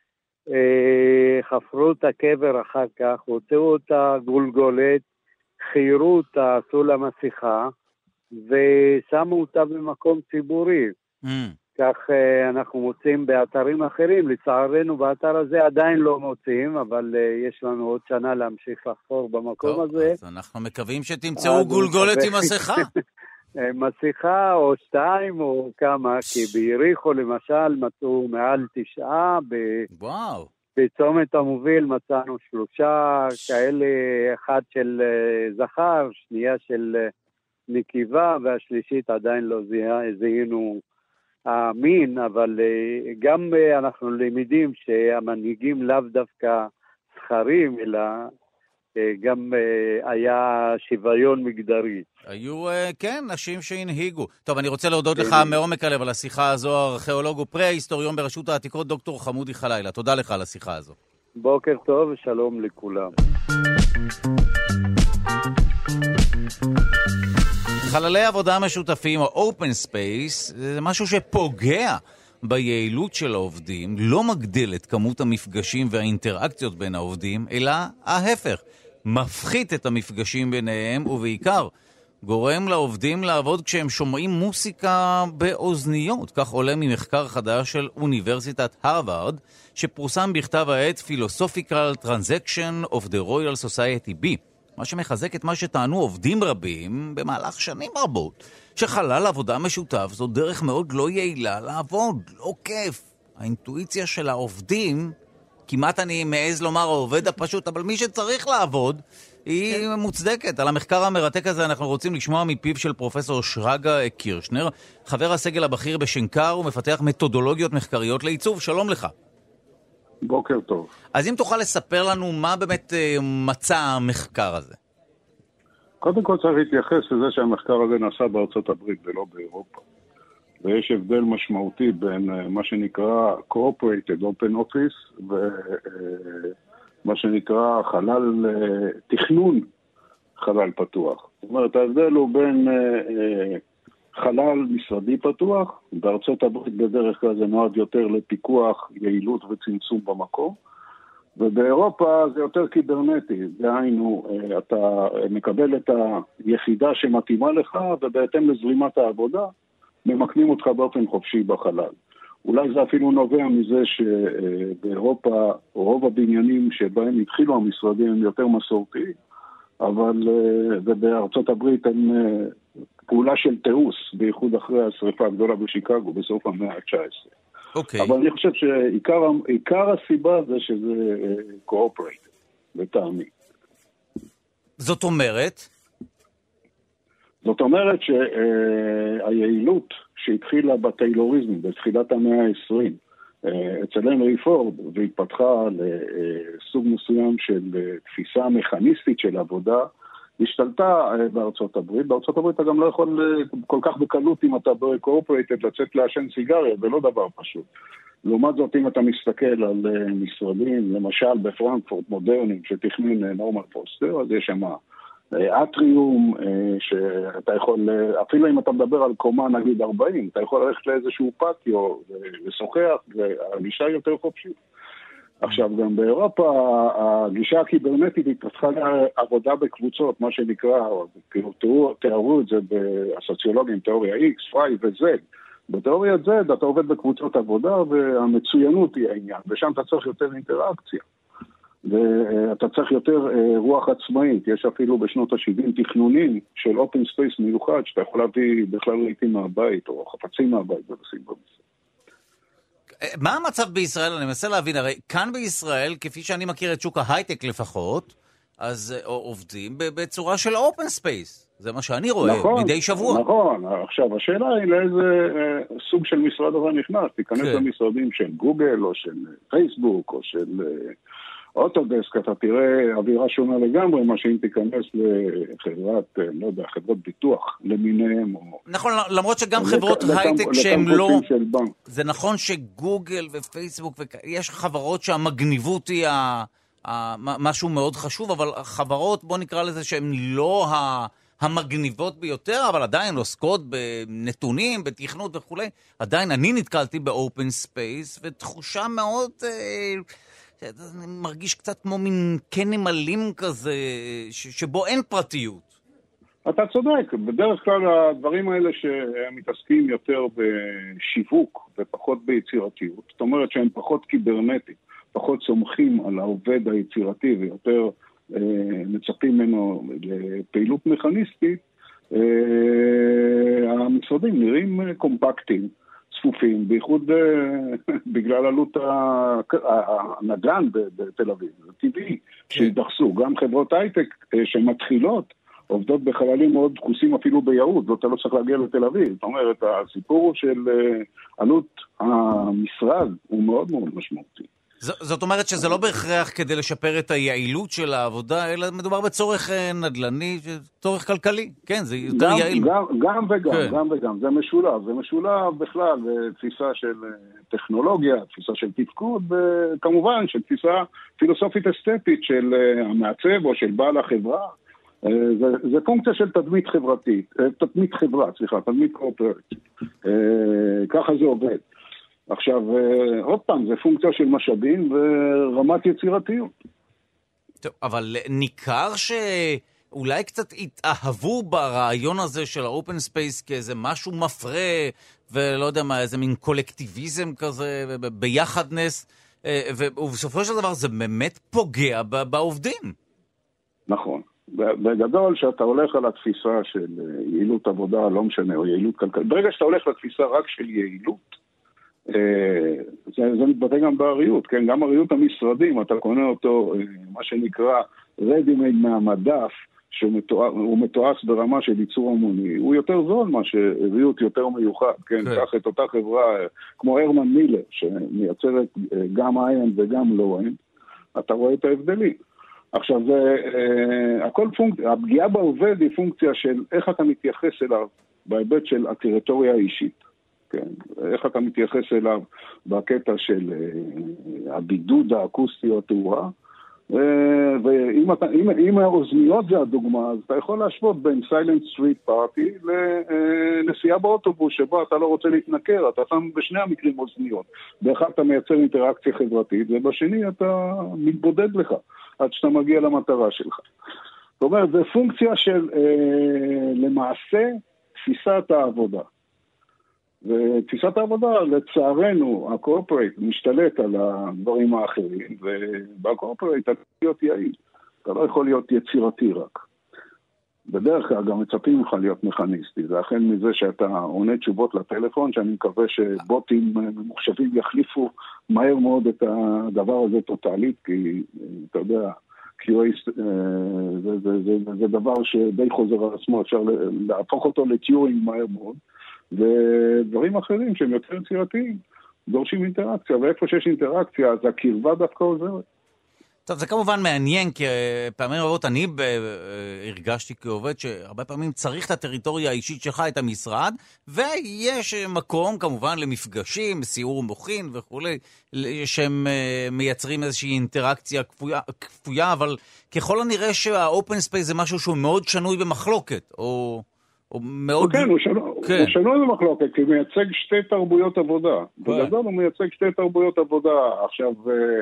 חפרו את הקבר אחר כך, הוציאו את הגולגולת, חיירו אותה, עשו לה מסכה, ושמו אותה במקום ציבורי. כך אנחנו מוצאים באתרים אחרים, לצערנו באתר הזה עדיין לא מוצאים, אבל יש לנו עוד שנה להמשיך לחפור במקום הזה. אז אנחנו מקווים שתמצאו גולגולת עם מסכה. מסכה או 2 או כמה, כי ביריחו למשל מצאו מעל 9, וואו. בצומת המוביל מצאנו 3 כאלה, אחד של זכר, שנייה של נקיבה, והשלישית עדיין לא זיהינו המין, אבל גם אנחנו למדים שהמנהיגים לאו דווקא זכרים, אלא גם היה שוויון מגדרי. היו, כן, נשים שהנהיגו. טוב, אני רוצה להודות לך מעומק הלב על השיחה הזו, הארכיאולוג ופרה-היסטוריון ברשות העתיקות, דוקטור חמודי חלילה. תודה לך על השיחה הזו. בוקר טוב ושלום לכולם. חללי עבודה משותפים, או open space, זה משהו שפוגע ביעילות של העובדים, לא מגדיל את כמות המפגשים והאינטראקציות בין העובדים, אלא ההפך, מפחית את המפגשים ביניהם, ובעיקר גורם לעובדים לעבוד כשהם שומעים מוסיקה באוזניות. כך עולה ממחקר חדש של אוניברסיטת הרווארד, שפורסם בכתב העת Philosophical Transaction of the Royal Society B. מה שמחזק את מה שטענו עובדים רבים במהלך שנים רבות, שחלל עבודה משותף זו דרך מאוד לא יעילה לעבוד, לא כיף. האינטואיציה של העובדים, כמעט אני מעז לומר העובד הפשוט, אבל מי שצריך לעבוד, היא מוצדקת. על המחקר המרתק הזה אנחנו רוצים לשמוע מפיו של פרופסור שרגא קירשנר, חבר הסגל הבכיר בשנקר ומפתח מתודולוגיות מחקריות לעיצוב. שלום לך. בוקר טוב. אז אם תוכל לספר לנו מה באמת מצא המחקר הזה? קודם כל צריך להתייחס לזה שהמחקר הזה נעשה בארצות הברית ולא באירופה. ויש הבדל משמעותי בין מה שנקרא Cooperated Open Office ומה שנקרא חלל תכנון חלל פתוח. זאת אומרת, ההבדל הוא בין חלל משרדי פתוח, בארצות הברית בדרך כלל זה נועד יותר לפיקוח, יעילות וצמצום במקום, ובאירופה זה יותר קיברנטי, דהיינו, אתה מקבל את היחידה שמתאימה לך, ובהתאם לזרימת העבודה, ממקנים אותך באופן חופשי בחלל. אולי זה אפילו נובע מזה שבאירופה, רוב הבניינים שבהם התחילו המשרדים הם יותר מסורתיים, אבל ובארצות הברית הם פעולה של תאוס, בייחוד אחרי השריפה הגדולה בשיקגו, בסוף המאה ה-19. אוקיי. אבל אני חושב שעיקר הסיבה זה שזה קואופרייט, לטעמי. זאת אומרת? זאת אומרת שהיעילות שהתחילה בטיילוריזם, בתחילת המאה ה-20, אצל הנרי פורד, והתפתחה לסוג מסוים של תפיסה מכניסטית של עבודה, השתלטה בארצות הברית. בארצות הברית אתה גם לא יכול כל כך בקלות אם אתה בקורפורייטד לצאת לעשן סיגריה, זה לא דבר פשוט. לעומת זאת, אם אתה מסתכל על משרדים, למשל בפרנקפורט מודרניים שתכנן נורמן פוסטר, אז יש שם אטריום, שאתה יכול, אפילו אם אתה מדבר על קומה נגיד 40, אתה יכול ללכת לאיזשהו פטיו ושוחח, והגישה יותר חופשית. עכשיו, גם באירופה, הגישה הקיברנטית התפתחה לעבודה בקבוצות, מה שנקרא, תיארו את זה בסוציולוגים, תיאוריה X, Y ו-Z, בתיאוריית Z אתה עובד בקבוצות עבודה והמצוינות היא העניין, ושם אתה צריך יותר אינטראקציה. ואתה צריך יותר רוח עצמאית. יש אפילו בשנות ה-70 תכנונים של אופן ספייס מיוחד, שאתה יכול להביא בכלל רהיטים מהבית, או חפצים מהבית, ולשים במשרד. מה המצב בישראל? אני מנסה להבין, הרי כאן בישראל, כפי שאני מכיר את שוק ההייטק לפחות, אז עובדים בצורה של אופן ספייס. זה מה שאני רואה, נכון, מדי שבוע. נכון, עכשיו השאלה היא לאיזה סוג של משרד אתה נכנס. תיכנס למשרדים של גוגל, או של פייסבוק, או של אוטודסק, אתה תראה אווירה שונה לגמרי, מה שאם תיכנס לחברת, לא יודע, חברות ביטוח למיניהם. נכון, למרות שגם חברות הייטק שהן לא... זה נכון שגוגל ופייסבוק, יש חברות שהמגניבות היא משהו מאוד חשוב, אבל חברות, בוא נקרא לזה שהן לא המגניבות ביותר, אבל עדיין עוסקות בנתונים, בתכנות וכו'. עדיין אני נתקלתי באופן ספייס, ותחושה מאוד... אני מרגיש קצת כמו מין קנים אלים כזה, שבו אין פרטיות. אתה צודק, בדרך כלל הדברים האלה שהם מתעסקים יותר בשיווק ופחות ביצירתיות, זאת אומרת שהם פחות קיברנטיים, פחות סומכים על העובד היצירתי ויותר מצפים ממנו לפעילות מכניסטית, המשרדים נראים קומפקטיים. צפופים, בייחוד בגלל עלות הנדל"ן בתל אביב. זה טבעי שידחסו. גם חברות הייטק שמתחילות, עובדות בחללים מאוד דחוסים אפילו ביהוד, ואתה לא צריך להגיע לתל אביב. זאת אומרת, הסיפור של עלות המשרד הוא מאוד מאוד משמעותי. זאת אומרת שזה לא בהכרח כדי לשפר את היעילות של העבודה, אלא מדובר בצורך נדל"ני, צורך כלכלי. כן, זה יותר יעיל. גם וגם. זה משולב בכלל, תפיסה של טכנולוגיה, תפיסה של תפקוד, וכמובן של תפיסה פילוסופית אסתטית של המעצב או של בעל החברה. זה פונקציה של תדמית קורפרט. ככה זה עובד. עכשיו, עוד פעם, זה פונקציה של משאבים ורמת יצירתיות. טוב, אבל ניכר שאולי קצת התאהבו ברעיון הזה של האופן ספייס כאיזה משהו מפרה, ולא יודע מה, איזה מין קולקטיביזם כזה, ביחדנס, ובסופו של דבר זה באמת פוגע בעובדים. נכון. בגדול, שאתה הולך על התפיסה של יעילות עבודה, לא משנה, או יעילות כלכלית, ברגע שאתה הולך לתפיסה רק של יעילות, זה מתבטא גם בעריות, כן? גם עריות המשרדים, אתה קונה אותו, מה שנקרא ready-made מהמדף, שהוא מתועש ברמה של ייצור המוני, הוא יותר זול מה שעריות יותר מיוחד, כן? כך את אותה חברה כמו הרמן מילר, שמייצרת גם איין וגם לא איין, אתה רואה את ההבדלים. עכשיו, הפגיעה בעובד היא פונקציה של איך אתה מתייחס אליו בהיבט של הטריטוריה האישית. כן, איך אתה מתייחס אליו בקטע של הבידוד האקוסטי או התאורה, ואם האוזניות זה הדוגמה, אז אתה יכול להשוות בין סיילנט סטריט פארטי לנסיעה באוטובוס, שבו אתה לא רוצה להתנקר, אתה שם בשני המקרים אוזניות. באחד אתה מייצר אינטראקציה חברתית, ובשני אתה מתבודד לך, עד שאתה מגיע למטרה שלך. זאת אומרת, זה פונקציה של למעשה תפיסת העבודה. ותפיסת העבודה, לצערנו, הקורפרייט משתלט על הדברים האחרים, ובקורפרייט אתה להיות יעיל. אתה לא יכול להיות יצירתי רק. בדרך כלל גם מצפים לך להיות מכניסטי. זה החל מזה שאתה עונה תשובות לטלפון, שאני מקווה שבוטים ממוחשבים יחליפו מהר מאוד את הדבר הזה טוטלית, כי אתה יודע, QA זה דבר שדי חוזר על עצמו, אפשר להפוך אותו לטיורינג מהר מאוד. ודברים אחרים שהם יותר יצירתיים דורשים אינטראקציה, ואיפה שיש אינטראקציה אז הקרבה דווקא עוזרת. טוב, זה כמובן מעניין, כי פעמים רבות אני הרגשתי כעובד שהרבה פעמים צריך את הטריטוריה האישית שלך, את המשרד, ויש מקום כמובן למפגשים, סיור מוכין וכו', שהם מייצרים איזושהי אינטראקציה כפויה, אבל ככל הנראה שהאופן ספייס זה משהו שהוא מאוד שנוי במחלוקת, או מאוד... כן, הוא שנוי במחלוקת, כי הוא מייצג שתי תרבויות עבודה. בגדול הוא מייצג שתי תרבויות עבודה. עכשיו,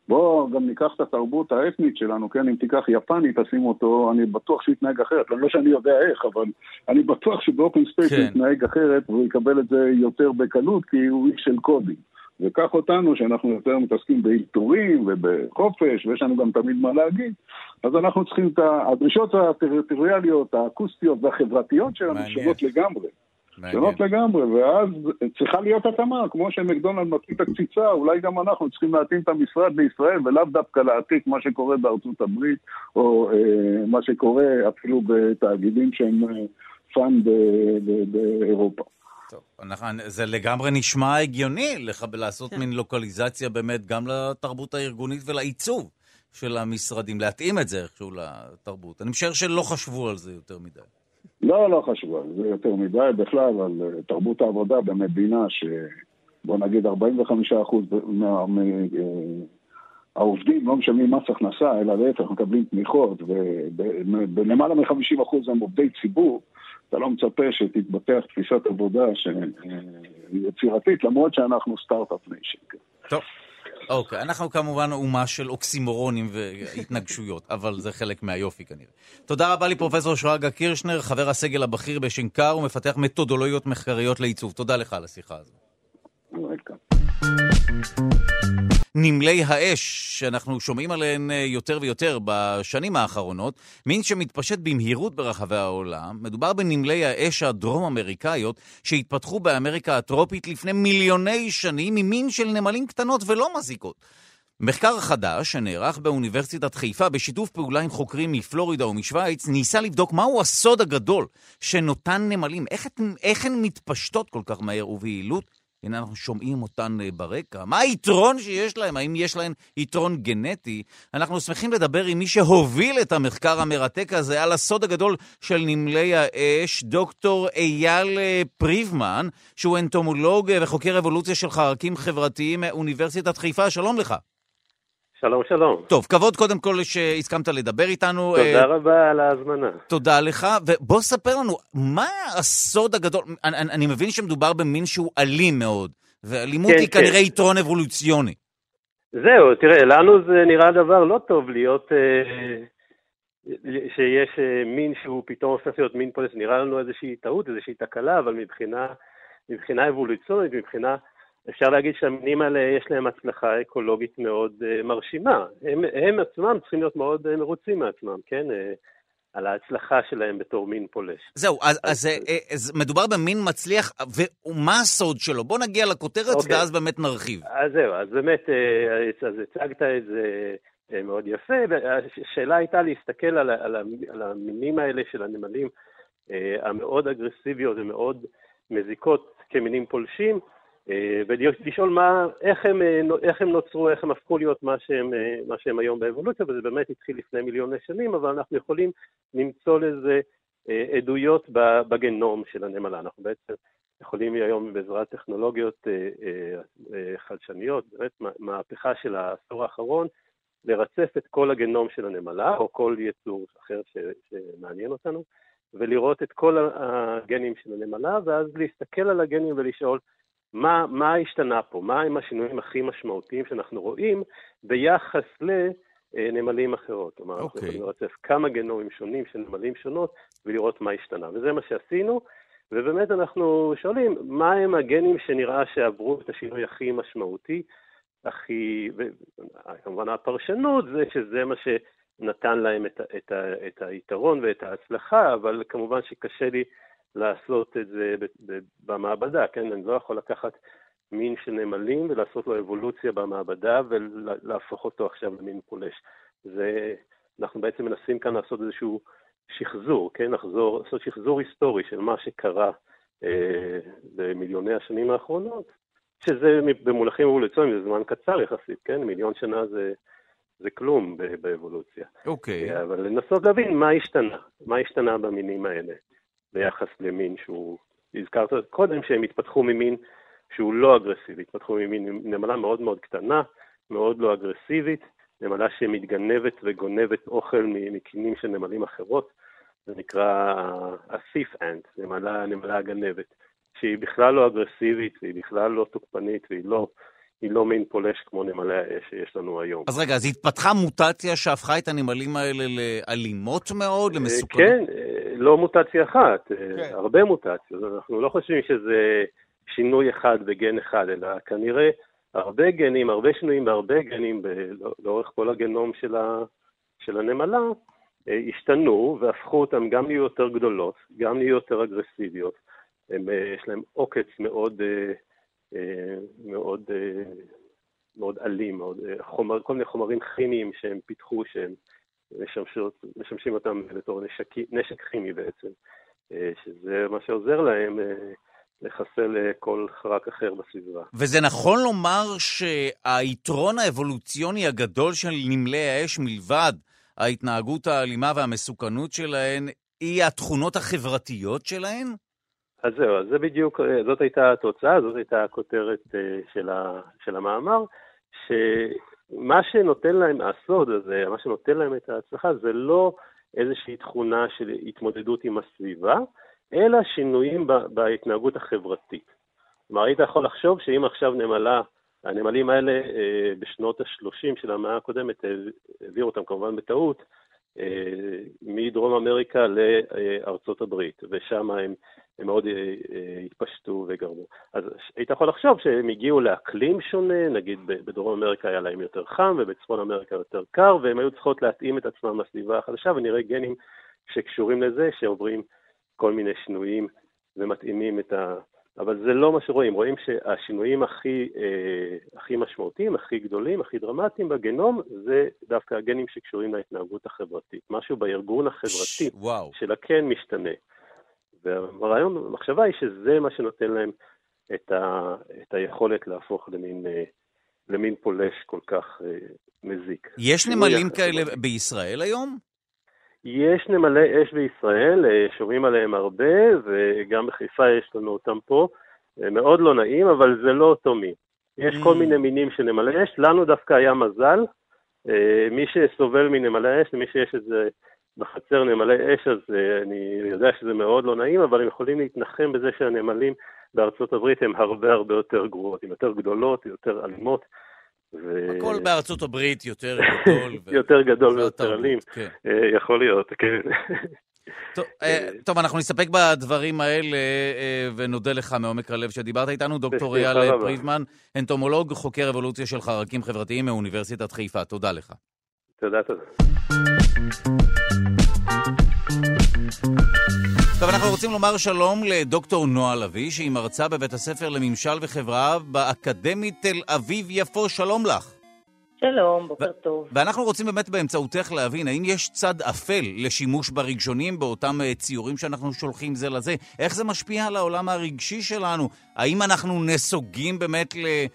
בוא גם ניקח את התרבות האתנית שלנו, כן, אם תיקח יפני, תשים אותו, אני בטוח שיתנהג אחרת, לא שאני יודע איך, אבל אני בטוח שבאופן ספייס הוא יתנהג אחרת, והוא יקבל את זה יותר בקלות, כי הוא איש של קודים. וכך אותנו, שאנחנו יותר מתעסקים באלתורים ובחופש, ויש לנו גם תמיד מה להגיד, אז אנחנו צריכים את הדרישות הטריטוריאליות, האקוסטיות והחברתיות שלנו שונות לגמרי. שונות לגמרי, ואז צריכה להיות התאמה, כמו שמקדונלד מתאים את הקציצה, אולי גם אנחנו צריכים להתאים את המשרד לישראל, ולאו דווקא להעתיק מה שקורה בארצות הברית, או מה שקורה אפילו בתאגידים שהם פאן באירופה. טוב, זה לגמרי נשמע הגיוני לעשות מין לוקליזציה באמת גם לתרבות הארגונית ולעיצוב של המשרדים, להתאים את זה איכשהו לתרבות. אני משער שלא חשבו על זה יותר מדי. לא חשבו על זה יותר מדי, בכלל על תרבות העבודה במדינה שבוא נגיד 45% מהעובדים לא משלמים מס הכנסה, אלא להפך מקבלים תמיכות, ולמעלה מ-50% הם עובדי ציבור, אתה לא מצפה שתתבטח תפיסת עבודה יצירתית, למרות שאנחנו סטארט-אפ ניישן. טוב, אוקיי, אנחנו כמובן אומה של אוקסימורונים והתנגשויות, אבל זה חלק מהיופי כנראה. תודה רבה לי פרופסור שרגא קירשנר, חבר הסגל הבכיר בשנקר ומפתח מתודולוגיות מחקריות לעיצוב. תודה לך על השיחה הזו. נמלי האש, שאנחנו שומעים עליהן יותר ויותר בשנים האחרונות, מין שמתפשט במהירות ברחבי העולם, מדובר בנמלי האש הדרום-אמריקאיות שהתפתחו באמריקה הטרופית לפני מיליוני שנים ממין של נמלים קטנות ולא מזיקות. מחקר חדש שנערך באוניברסיטת חיפה בשיתוף פעולה עם חוקרים מפלורידה ומשוויץ ניסה לבדוק מהו הסוד הגדול שנותן נמלים, איך הן מתפשטות כל כך מהר וביעילות. הנה אנחנו שומעים אותן ברקע. מה היתרון שיש להם? האם יש להם יתרון גנטי? אנחנו שמחים לדבר עם מי שהוביל את המחקר המרתק הזה על הסוד הגדול של נמלי האש, דוקטור אייל פריבמן, שהוא אנטומולוג וחוקר אבולוציה של חרקים חברתיים מאוניברסיטת חיפה. שלום לך. שלום, שלום. טוב, כבוד קודם כל שהסכמת לדבר איתנו. תודה רבה על ההזמנה. תודה לך, ובוא ספר לנו, מה הסוד הגדול? אני מבין שמדובר במין שהוא אלים מאוד, ואלימות היא כנראה יתרון אבולוציוני. זהו, תראה, לנו זה נראה דבר לא טוב להיות, שיש מין שהוא פתאום הופך להיות מין פולש, נראה לנו איזושהי טעות, איזושהי תקלה, אבל מבחינה אבולוציונית, אפשר להגיד שהמינים האלה יש להם הצלחה אקולוגית מאוד מרשימה. הם עצמם צריכים להיות מאוד מרוצים מעצמם, כן? על ההצלחה שלהם בתור מין פולש. זהו, אז מדובר במין מצליח, ומה הסוד שלו? בוא נגיע לכותרת ואז באמת נרחיב. אז זהו, אז באמת, אז הצגת את זה מאוד יפה, והשאלה הייתה להסתכל על המינים האלה של הנמלים המאוד אגרסיביות ומאוד מזיקות כמינים פולשים, ולשאול איך הם נוצרו, איך הם הפכו להיות מה שהם היום באבולוציה, וזה באמת התחיל לפני מיליוני שנים, אבל אנחנו יכולים למצוא לזה עדויות בגנום של הנמלה. אנחנו בעצם יכולים היום בעזרת טכנולוגיות חדשניות, באמת מהפכה של העשור האחרון, לרצף את כל הגנום של הנמלה, או כל יצור אחר שמעניין אותנו, ולראות את כל הגנים של הנמלה, ואז להסתכל על הגנים ולשאול, מה השתנה פה? מה הם השינויים הכי משמעותיים שאנחנו רואים ביחס לנמלים אחרות? כלומר, אנחנו יכולים לרצף כמה גנומים שונים של נמלים שונות ולראות מה השתנה. וזה מה שעשינו, ובאמת אנחנו שואלים, מה הם הגנים שנראה שעברו את השינוי הכי משמעותי, כמובן הפרשנות זה שזה מה שנתן להם את היתרון ואת ההצלחה, אבל כמובן שקשה לי לעשות את זה במעבדה, כן? אני לא יכול לקחת מין של נמלים ולעשות לו אבולוציה במעבדה ולהפוך אותו עכשיו למין פולש. אנחנו בעצם מנסים כאן לעשות איזשהו שחזור, כן? לעשות שחזור היסטורי של מה שקרה במיליוני השנים האחרונות, שזה במונחים אבולוציוניים, זה זמן קצר יחסית, כן? 1,000,000 שנה זה כלום באבולוציה. אוקיי. אבל לנסות להבין מה השתנה במינים האלה. ביחס למין שהוא, הזכרת קודם שהם התפתחו ממין שהוא לא אגרסיבי, התפתחו ממין נמלה מאוד מאוד קטנה, מאוד לא אגרסיבית, נמלה שמתגנבת וגונבת אוכל מקינים של נמלים אחרות, זה נקרא הסיף אנט, נמלה הגנבת, שהיא בכלל לא אגרסיבית, והיא בכלל לא תוקפנית, והיא לא היא לא מין פולש כמו נמלי האש שיש לנו היום. אז רגע, אז התפתחה מוטציה שהפכה את הנמלים האלה לאלימות מאוד, למסוכנות? כן, לא מוטציה אחת, הרבה מוטציות. אנחנו לא חושבים שזה שינוי אחד בגן אחד, אלא כנראה הרבה גנים, הרבה שינויים בהרבה גנים לאורך כל הגנום של הנמלה, השתנו והפכו אותם גם להיות יותר גדולות, גם להיות יותר אגרסיביות. יש להם עוקץ מאוד אלים, כל מיני חומרים כימיים שהם פיתחו, שהם משמשים אותם בתור נשק כימי בעצם, שזה מה שעוזר להם לחסל כל חרק אחר בסביבה. וזה נכון לומר שהיתרון האבולוציוני הגדול של נמלי האש מלבד ההתנהגות האלימה והמסוכנות שלהן, היא התכונות החברתיות שלהן? אז זהו, אז זה בדיוק, זאת הייתה התוצאה, זאת הייתה הכותרת של המאמר, שמה שנותן להם הסוד הזה, מה שנותן להם את ההצלחה, זה לא איזושהי תכונה של התמודדות עם הסביבה, אלא שינויים בהתנהגות החברתית. כלומר, היית יכול לחשוב שאם עכשיו הנמלים האלה בשנות ה-30 של המאה הקודמת, העבירו אותם כמובן בטעות, מדרום אמריקה לארצות הברית, ושם הם מאוד התפשטו וגרמו. אז היית יכול לחשוב שהם הגיעו לאקלים שונה, נגיד בדרום אמריקה היה להם יותר חם, ובצפון אמריקה יותר קר, והם היו צריכות להתאים את עצמם לסביבה החדשה, ונראה גנים שקשורים לזה, שעוברים כל מיני שינויים ומתאימים אבל זה לא מה שרואים. רואים שהשינויים הכי משמעותיים, הכי גדולים, הכי דרמטיים בגנום, זה דווקא הגנים שקשורים להתנהגות החברתית. משהו בארגון החברתי של הקן משתנה. והרעיון, המחשבה היא שזה מה שנותן להם את היכולת להפוך למין פולש כל כך מזיק. יש נמלים כאלה בישראל היום? יש נמלי אש בישראל, שומעים עליהם הרבה, וגם בחיפה יש לנו אותם פה. מאוד לא נעים, אבל זה לא אותו מין. יש כל מיני מינים של נמלי אש, לנו דווקא היה מזל. מי שסובל מנמלי אש, למי שיש את זה בחצר נמלי אש, אז אני יודע שזה מאוד לא נעים, אבל הם יכולים להתנחם בזה שהנמלים בארצות הברית הם הרבה הרבה יותר גרועות, הן יותר גדולות, יותר אלימות. הכל בארצות הברית יותר גדול. יותר גדול ויותר אלים. יכול להיות, כן. טוב, אנחנו נסתפק בדברים האלה, ונודה לך מעומק הלב שדיברת איתנו. דוקטור אייל פרידמן, אנטומולוג, חוקר אבולוציה של חרקים חברתיים מאוניברסיטת חיפה. תודה לך. תודה. טוב, אנחנו רוצים לומר שלום לדוקטור נועה לוי, שהיא מרצה בבית הספר לממשל וחברה באקדמית תל אביב-יפו. שלום לך. שלום, בוקר טוב. ואנחנו רוצים באמת באמצעותך להבין, האם יש צד אפל לשימוש ברגשונים באותם ציורים שאנחנו שולחים זה לזה? איך זה משפיע על העולם הרגשי שלנו? האם אנחנו נסוגים באמת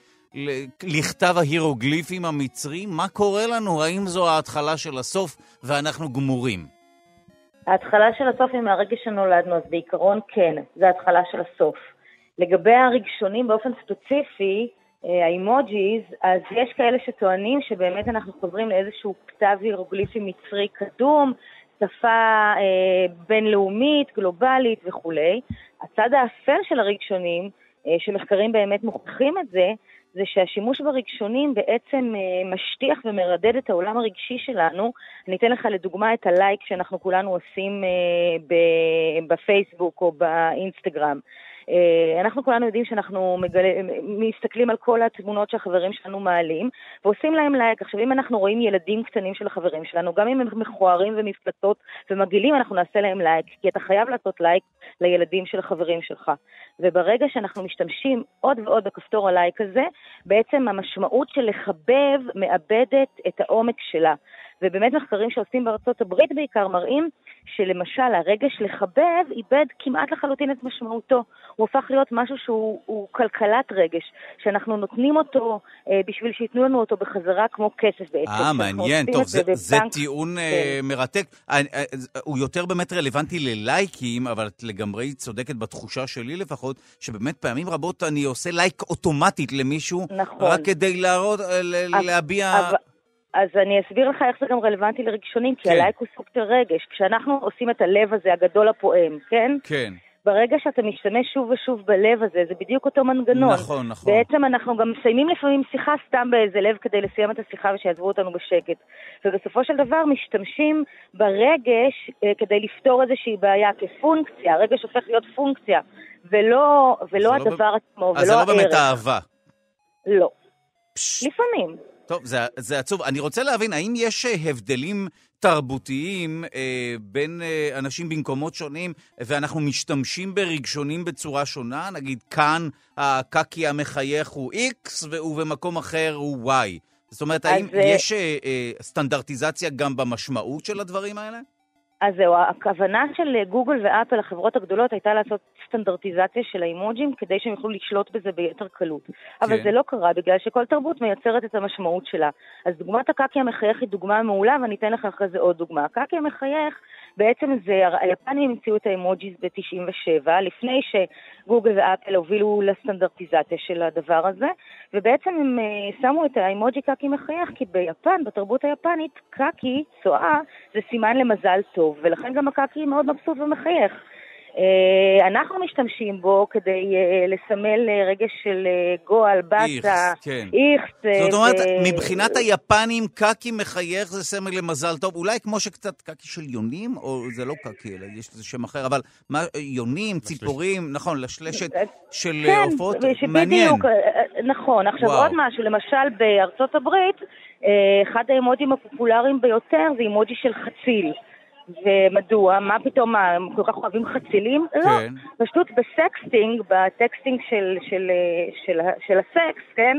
לכתב ההירוגליפים המצרים? מה קורה לנו? האם זו ההתחלה של הסוף ואנחנו גמורים? ההתחלה של הסוף היא מהרגע שנולדנו, אז בעיקרון כן, זה ההתחלה של הסוף. לגבי הרגשונים באופן ספציפי, האימוג'יז, אז יש כאלה שטוענים שבאמת אנחנו חוזרים לאיזשהו כתב הירוגליפי מצרי קדום, שפה בינלאומית, גלובלית וכו'. הצד האפל של הרגשונים, שמחקרים באמת מוכיחים את זה, זה שהשימוש ברגשונים בעצם משטיח ומרדד את העולם הרגשי שלנו. אני אתן לך לדוגמה את הלייק שאנחנו כולנו עושים בפייסבוק או באינסטגרם. אנחנו כולנו יודעים שאנחנו מסתכלים על כל התמונות שהחברים שלנו מעלים, ועושים להם לייק. עכשיו, אם אנחנו רואים ילדים קטנים של החברים שלנו, גם אם הם מכוערים ומפלטות ומגעילים, אנחנו נעשה להם לייק, כי אתה חייב לעשות לייק לילדים של החברים שלך. וברגע שאנחנו משתמשים עוד ועוד בכפתור הלייק הזה, בעצם המשמעות של לחבב מאבדת את העומק שלה. ובאמת מחקרים שעושים בארצות הברית בעיקר מראים שלמשל הרגש לחבב איבד כמעט לחלוטין את משמעותו. הוא הופך להיות משהו שהוא כלכלת רגש, שאנחנו נותנים אותו בשביל שיתנו לנו אותו בחזרה כמו כסף בעצם. מעניין, טוב, זה טיעון מרתק. הוא יותר באמת רלוונטי ללייקים, אבל את לגמרי צודקת בתחושה שלי לפחות, שבאמת פעמים רבות אני עושה לייק אוטומטית למישהו, רק כדי להביע... אז אני אסביר לך איך זה גם רלוונטי לרגשונים, כי הלייק הוא סוג של רגש. כשאנחנו עושים את הלב הזה, הגדול הפועם, כן? כן. ברגע שאתה משתמש שוב ושוב בלב הזה, זה בדיוק אותו מנגנון. נכון, נכון. בעצם אנחנו גם מסיימים לפעמים שיחה סתם באיזה לב כדי לסיים את השיחה ושיעזבו אותנו בשקט. ובסופו של דבר משתמשים ברגש כדי לפתור איזושהי בעיה כפונקציה. הרגש הופך להיות פונקציה, ולא הדבר עצמו, אז זה לא באמת אהבה. לא. לפעמים. טוב, זה עצוב. אני רוצה להבין, האם יש הבדלים תרבותיים בין אנשים במקומות שונים, ואנחנו משתמשים ברגשונים בצורה שונה? נגיד, כאן הקקי המחייך הוא X, ובמקום אחר הוא Y. זאת אומרת, האם יש סטנדרטיזציה גם במשמעות של הדברים האלה? אז זהו, הכוונה של גוגל ואפל, החברות הגדולות, הייתה לעשות סטנדרטיזציה של האימוג'ים, כדי שהם יוכלו לשלוט בזה ביתר קלות. אבל זה לא קרה, בגלל שכל תרבות מייצרת את המשמעות שלה. אז דוגמת הקקי המחייך היא דוגמה מעולה, ואני אתן לך אחרי זה עוד דוגמה. הקקי המחייך, בעצם היפנים המציאו את האימוג'יז ב-97, לפני שגוגל ואפל הובילו לסטנדרטיזציה של הדבר הזה, ובעצם הם שמו את האימוג'י קקי מחייך, כי ביפן, בתרבות היפנית, קקי, צועה, זה סימן למזל טוב, ולכן גם הקקי מאוד מבסוט ומחייך. אנחנו משתמשים בו כדי לסמל רגש של גועל, בצע, איכס. זאת אומרת, מבחינת היפנים, קקי מחייך זה סמל למזל טוב, אולי כמו שקצת קקי של יונים, או זה לא קקי, אלא יש לזה שם אחר, אבל יונים, ציפורים, נכון, לשלשת של עופות, מעניין. נכון, עכשיו עוד משהו, למשל בארצות הברית, אחד האימוג'ים הפופולריים ביותר זה אימוג'י של חציל. ומדוע? מה פתאום? הם כל כך אוהבים חצילים? לא. פשוט בסקסטינג, בטקסטינג של הסקס, כן?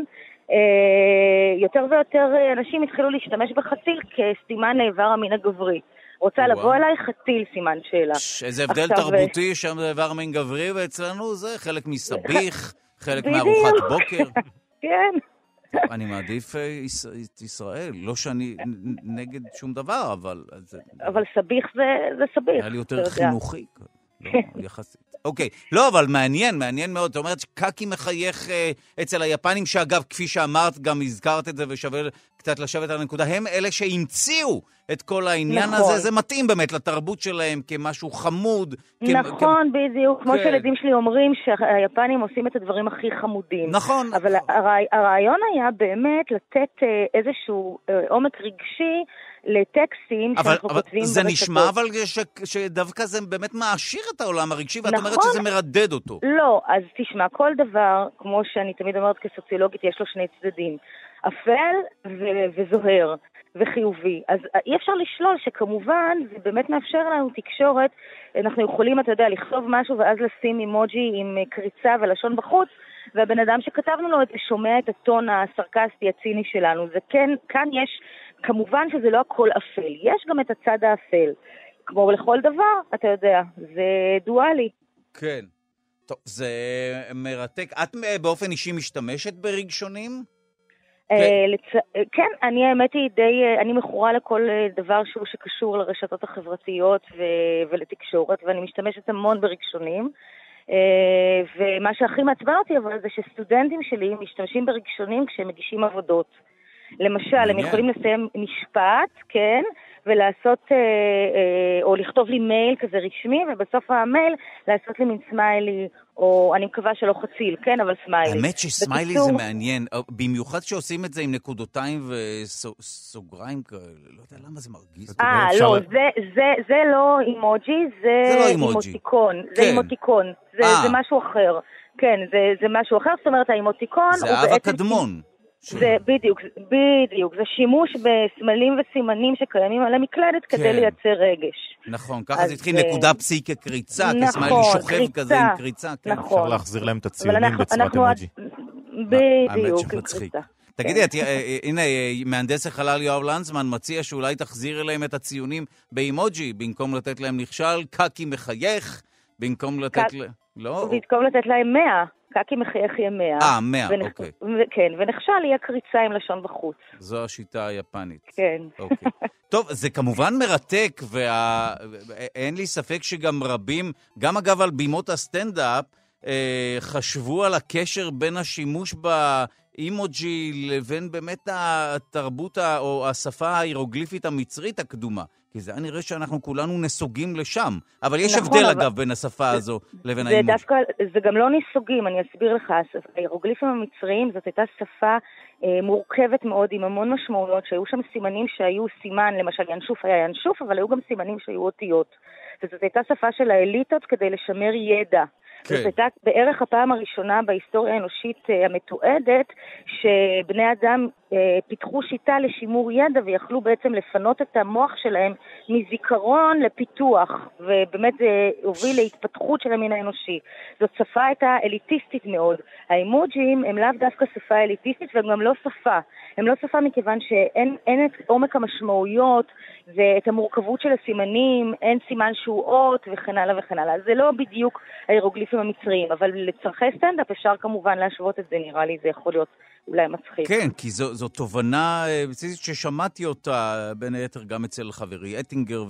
יותר ויותר אנשים התחילו להשתמש בחציל כסימן לאיבר המין הגברי. רוצה לבוא אליי חציל, סימן שאלה. איזה הבדל תרבותי שם זה איבר המין גברי, ואצלנו זה חלק מסביך, חלק מארוחת בוקר. כן. אני מעדיף את ישראל, לא שאני נגד שום דבר, אבל... אבל סביך זה סביך. היה לי יותר חינוכי, יחסית. אוקיי, לא, אבל מעניין מאוד. זאת אומרת שקקי מחייך אצל היפנים, שאגב, כפי שאמרת, גם הזכרת את זה ושווה קצת לשבת על הנקודה, הם אלה שהמציאו את כל העניין הזה, זה מתאים באמת לתרבות שלהם כמשהו חמוד. נכון, בדיוק, כמו שילדים שלי אומרים שהיפנים עושים את הדברים הכי חמודים. נכון. אבל הרעיון היה באמת לתת איזשהו עומק רגשי לטקסטים שאנחנו כותבים ברשתות. זה נשמע אבל שדווקא זה באמת מעשיר את העולם הרגשי, ואת אומרת שזה מרדד אותו. לא, אז תשמע, כל דבר, כמו שאני תמיד אומרת כסוציולוגית, יש לו שני צדדים. אפל וזוהר וחיובי. אז אי אפשר לשלול שכמובן זה באמת מאפשר לנו תקשורת, אנחנו יכולים, אתה יודע, לכתוב משהו ואז לשים אימוג'י עם קריצה ולשון בחוץ, והבן אדם שכתבנו לו את זה שומע את הטון הסרקסטי הציני שלנו. זה כן, כאן יש, כמובן שזה לא הכל אפל, יש גם את הצד האפל. כמו לכל דבר, אתה יודע, זה דואלי. כן. טוב, זה מרתק. את באופן אישי משתמשת ברגשונים? כן, אני האמת היא אני מכורה לכל דבר שהוא שקשור לרשתות החברתיות ולתקשורת, ואני משתמשת המון ברגשונים, ומה שהכי מעצבן אותי אבל זה שסטודנטים שלי משתמשים ברגשונים כשהם מגישים עבודות. למשל, הם יכולים לסיים משפט, כן, ולעשות, או לכתוב לי מייל כזה רשמי, ובסוף המייל לעשות לי מין סמיילי, או אני מקווה שלא חציל, כן, אבל סמיילי. האמת שסמיילי זה מעניין, במיוחד שעושים את זה עם נקודותיים וסוגריים כאלה, לא יודע למה זה מרגיז. לא, זה לא אימוג'י, זה אימוטיקון, זה אימוטיקון, זה משהו אחר. כן, זה משהו אחר, זאת אומרת, האימוטיקון זה אהבה קדמון. זה בדיוק, זה שימוש בסמלים וסימנים שקיימים על המקלדת כדי לייצר רגש. נכון, ככה זה התחיל נקודה פסיק כקריצה, כסמיילי שוכב כזה עם קריצה. אפשר להחזיר להם את הציונים בצורת אמוג'י. בדיוק, עם קריצה. תגידי, הנה, מהנדס החלל יואב לנצמן מציע שאולי תחזיר אליהם את הציונים באימוג'י, במקום לתת להם נכשל, קקי מחייך, במקום לתת להם... לא? במקום לתת להם 100. קקי מחייך יהיה 100. 100, אוקיי. כן, ונכשל יהיה קריצה עם לשון בחוץ. זו השיטה היפנית. כן. אוקיי. טוב, זה כמובן מרתק, ואין לי ספק שגם רבים, גם אגב על בימות הסטנדאפ, חשבו על הקשר בין השימוש באימוג'י לבין באמת התרבות או השפה ההירוגליפית המצרית הקדומה. כי זה נראה שאנחנו כולנו נסוגים לשם. אבל יש הבדל, אגב, בין השפה הזו לבין האימוג'י. זה גם לא נסוגים, אני אסביר לך. ההירוגליפים המצריים זאת הייתה שפה מורכבת מאוד, עם המון משמעויות, שהיו שם סימנים שהיו סימן, למשל ינשוף היה ינשוף, אבל היו גם סימנים שהיו אותיות. וזאת הייתה שפה של האליטות כדי לשמר ידע. זאת הייתה בערך הפעם הראשונה בהיסטוריה האנושית המתועדת, שבני אדם פיתחו שיטה לשימור ידע ויכלו בעצם לפנות את המוח שלהם מזיכרון לפיתוח, ובאמת זה הוביל להתפתחות של המין האנושי. זאת שפה הייתה אליטיסטית מאוד. האימוג'ים הם לאו דווקא שפה אליטיסטית והם גם לא שפה. הם לא שפה מכיוון שאין את עומק המשמעויות ואת המורכבות של הסימנים, אין סימן שהוא אות וכן הלאה וכן הלאה. זה לא בדיוק ההירוגליפים המצריים, אבל לצרכי סטנדאפ אפשר כמובן להשוות את זה, נראה לי זה יכול להיות אולי מצחיק. כן, כי זו תובנה ששמעתי אותה בין היתר גם אצל חברי אטינגר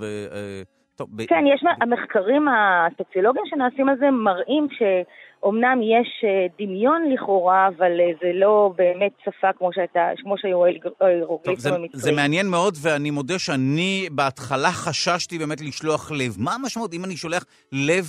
כן, יש המחקרים הסוציולוגיים שנעשים על זה מראים שאומנם יש דמיון לכאורה, אבל זה לא באמת שפה כמו שהיו ההירוגליפים המצריים. זה מעניין מאוד, ואני מודה שאני בהתחלה חששתי באמת לשלוח לב. מה המשמעות אם אני שולח לב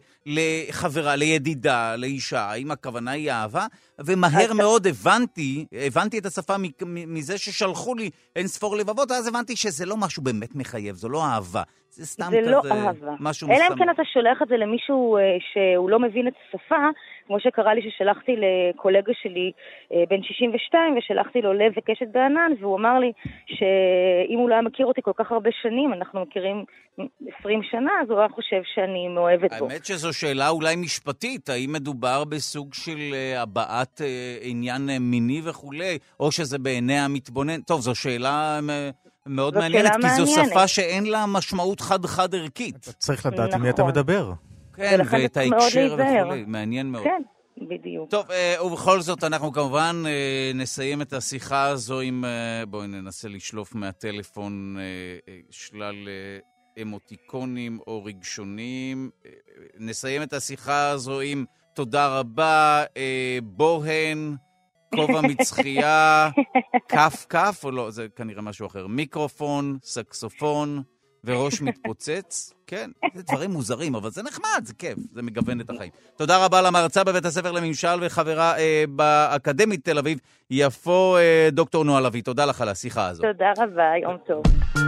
לחברה, לידידה, לאישה? האם הכוונה היא אהבה? ומהר מאוד הבנתי את השפה מזה ששלחו לי אין ספור לבבות, אז הבנתי שזה לא משהו באמת מחייב, זו לא אהבה. זה סתם כזה לא משהו מסתם. אלא אם כן אתה שולח את זה למישהו שהוא לא מבין את השפה, כמו שקרה לי ששלחתי לקולגה שלי בן 62, ושלחתי לו לב וקשת בענן, והוא אמר לי שאם הוא לא היה מכיר אותי כל כך הרבה שנים, אנחנו מכירים 20 שנה, אז הוא היה חושב שאני מאוהבת בו. האמת שזו שאלה אולי משפטית, האם מדובר בסוג של הבעת עניין מיני וכו', או שזה בעיני המתבונן? טוב, זו שאלה מאוד מעניינת, כי זו שפה שאין לה משמעות חד-חד ערכית. אתה צריך לדעת עם מי אתה מדבר. כן, ואת ההקשר וכו', מעניין מאוד. כן, בדיוק. טוב, ובכל זאת אנחנו כמובן נסיים את השיחה הזו עם, בואי ננסה לשלוף מהטלפון שלל אמוטיקונים או רגשונים. נסיים את השיחה הזו עם תודה רבה, בוהן, כובע מצחייה, כף, או לא, זה כנראה משהו אחר, מיקרופון, סקסופון וראש מתפוצץ. כן, זה דברים מוזרים, אבל זה נחמד, זה כיף, זה מגוון את החיים. תודה רבה למרצה בבית הספר לממשל וחברה באקדמית תל אביב, יפו, דוקטור נועה לביא. תודה לך על השיחה הזאת. תודה רבה, יום טוב.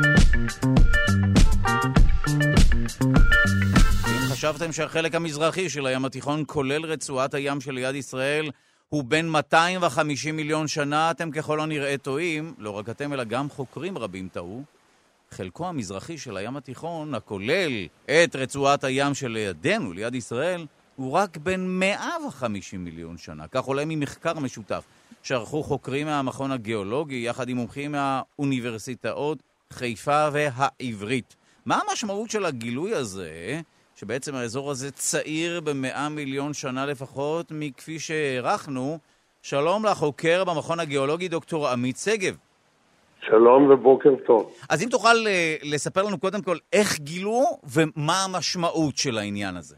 אם חשבתם שהחלק המזרחי של הים התיכון, כולל רצועת הים של יד ישראל, הוא בין 250 מיליון שנה, אתם ככל הנראה טועים, לא רק אתם אלא גם חוקרים רבים טעו. חלקו המזרחי של הים התיכון, הכולל את רצועת הים של לידינו, ליד ישראל, הוא רק בין 150 מיליון שנה. כך עולה ממחקר משותף שערכו חוקרים מהמכון הגיאולוגי, יחד עם מומחים מהאוניברסיטאות חיפה והעברית. מה המשמעות של הגילוי הזה, שבעצם האזור הזה צעיר ב100 מיליון שנה לפחות, מכפי שהערכנו? שלום לחוקר במכון הגיאולוגי, דוקטור עמית שגב. שלום ובוקר טוב. אז אם תוכל לספר לנו קודם כל איך גילו ומה המשמעות של העניין הזה.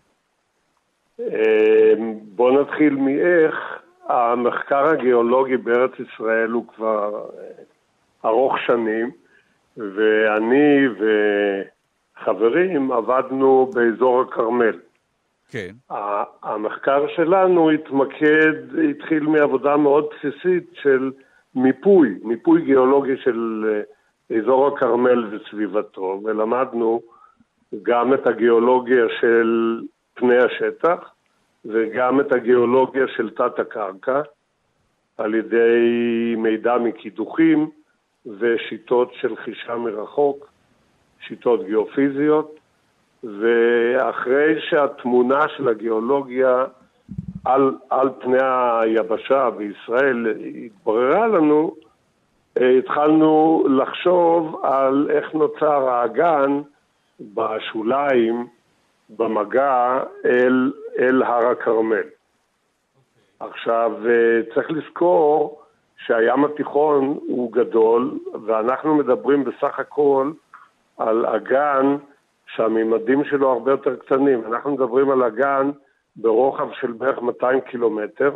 בוא נתחיל מאיך. המחקר הגיאולוגי בארץ ישראל הוא כבר ארוך שנים, ואני וחברים עבדנו באזור הכרמל. כן. המחקר שלנו התחיל מעבודה מאוד בסיסית של מיפוי גיאולוגי של אזור הכרמל וסביבתו, ולמדנו גם את הגיאולוגיה של פני השטח, וגם את הגיאולוגיה של תת הקרקע, על ידי מידע מקידוחים ושיטות של חישה מרחוק, שיטות גיאופיזיות, ואחרי שהתמונה של הגיאולוגיה על פני היבשה בישראל התבררה לנו, התחלנו לחשוב על איך נוצר האגן בשוליים, במגע אל הר הכרמל. עכשיו, צריך לזכור שהים התיכון הוא גדול, ואנחנו מדברים בסך הכל על אגן שהממדים שלו הרבה יותר קטנים. אנחנו מדברים על אגן ברוחב של בערך 200 קילומטר.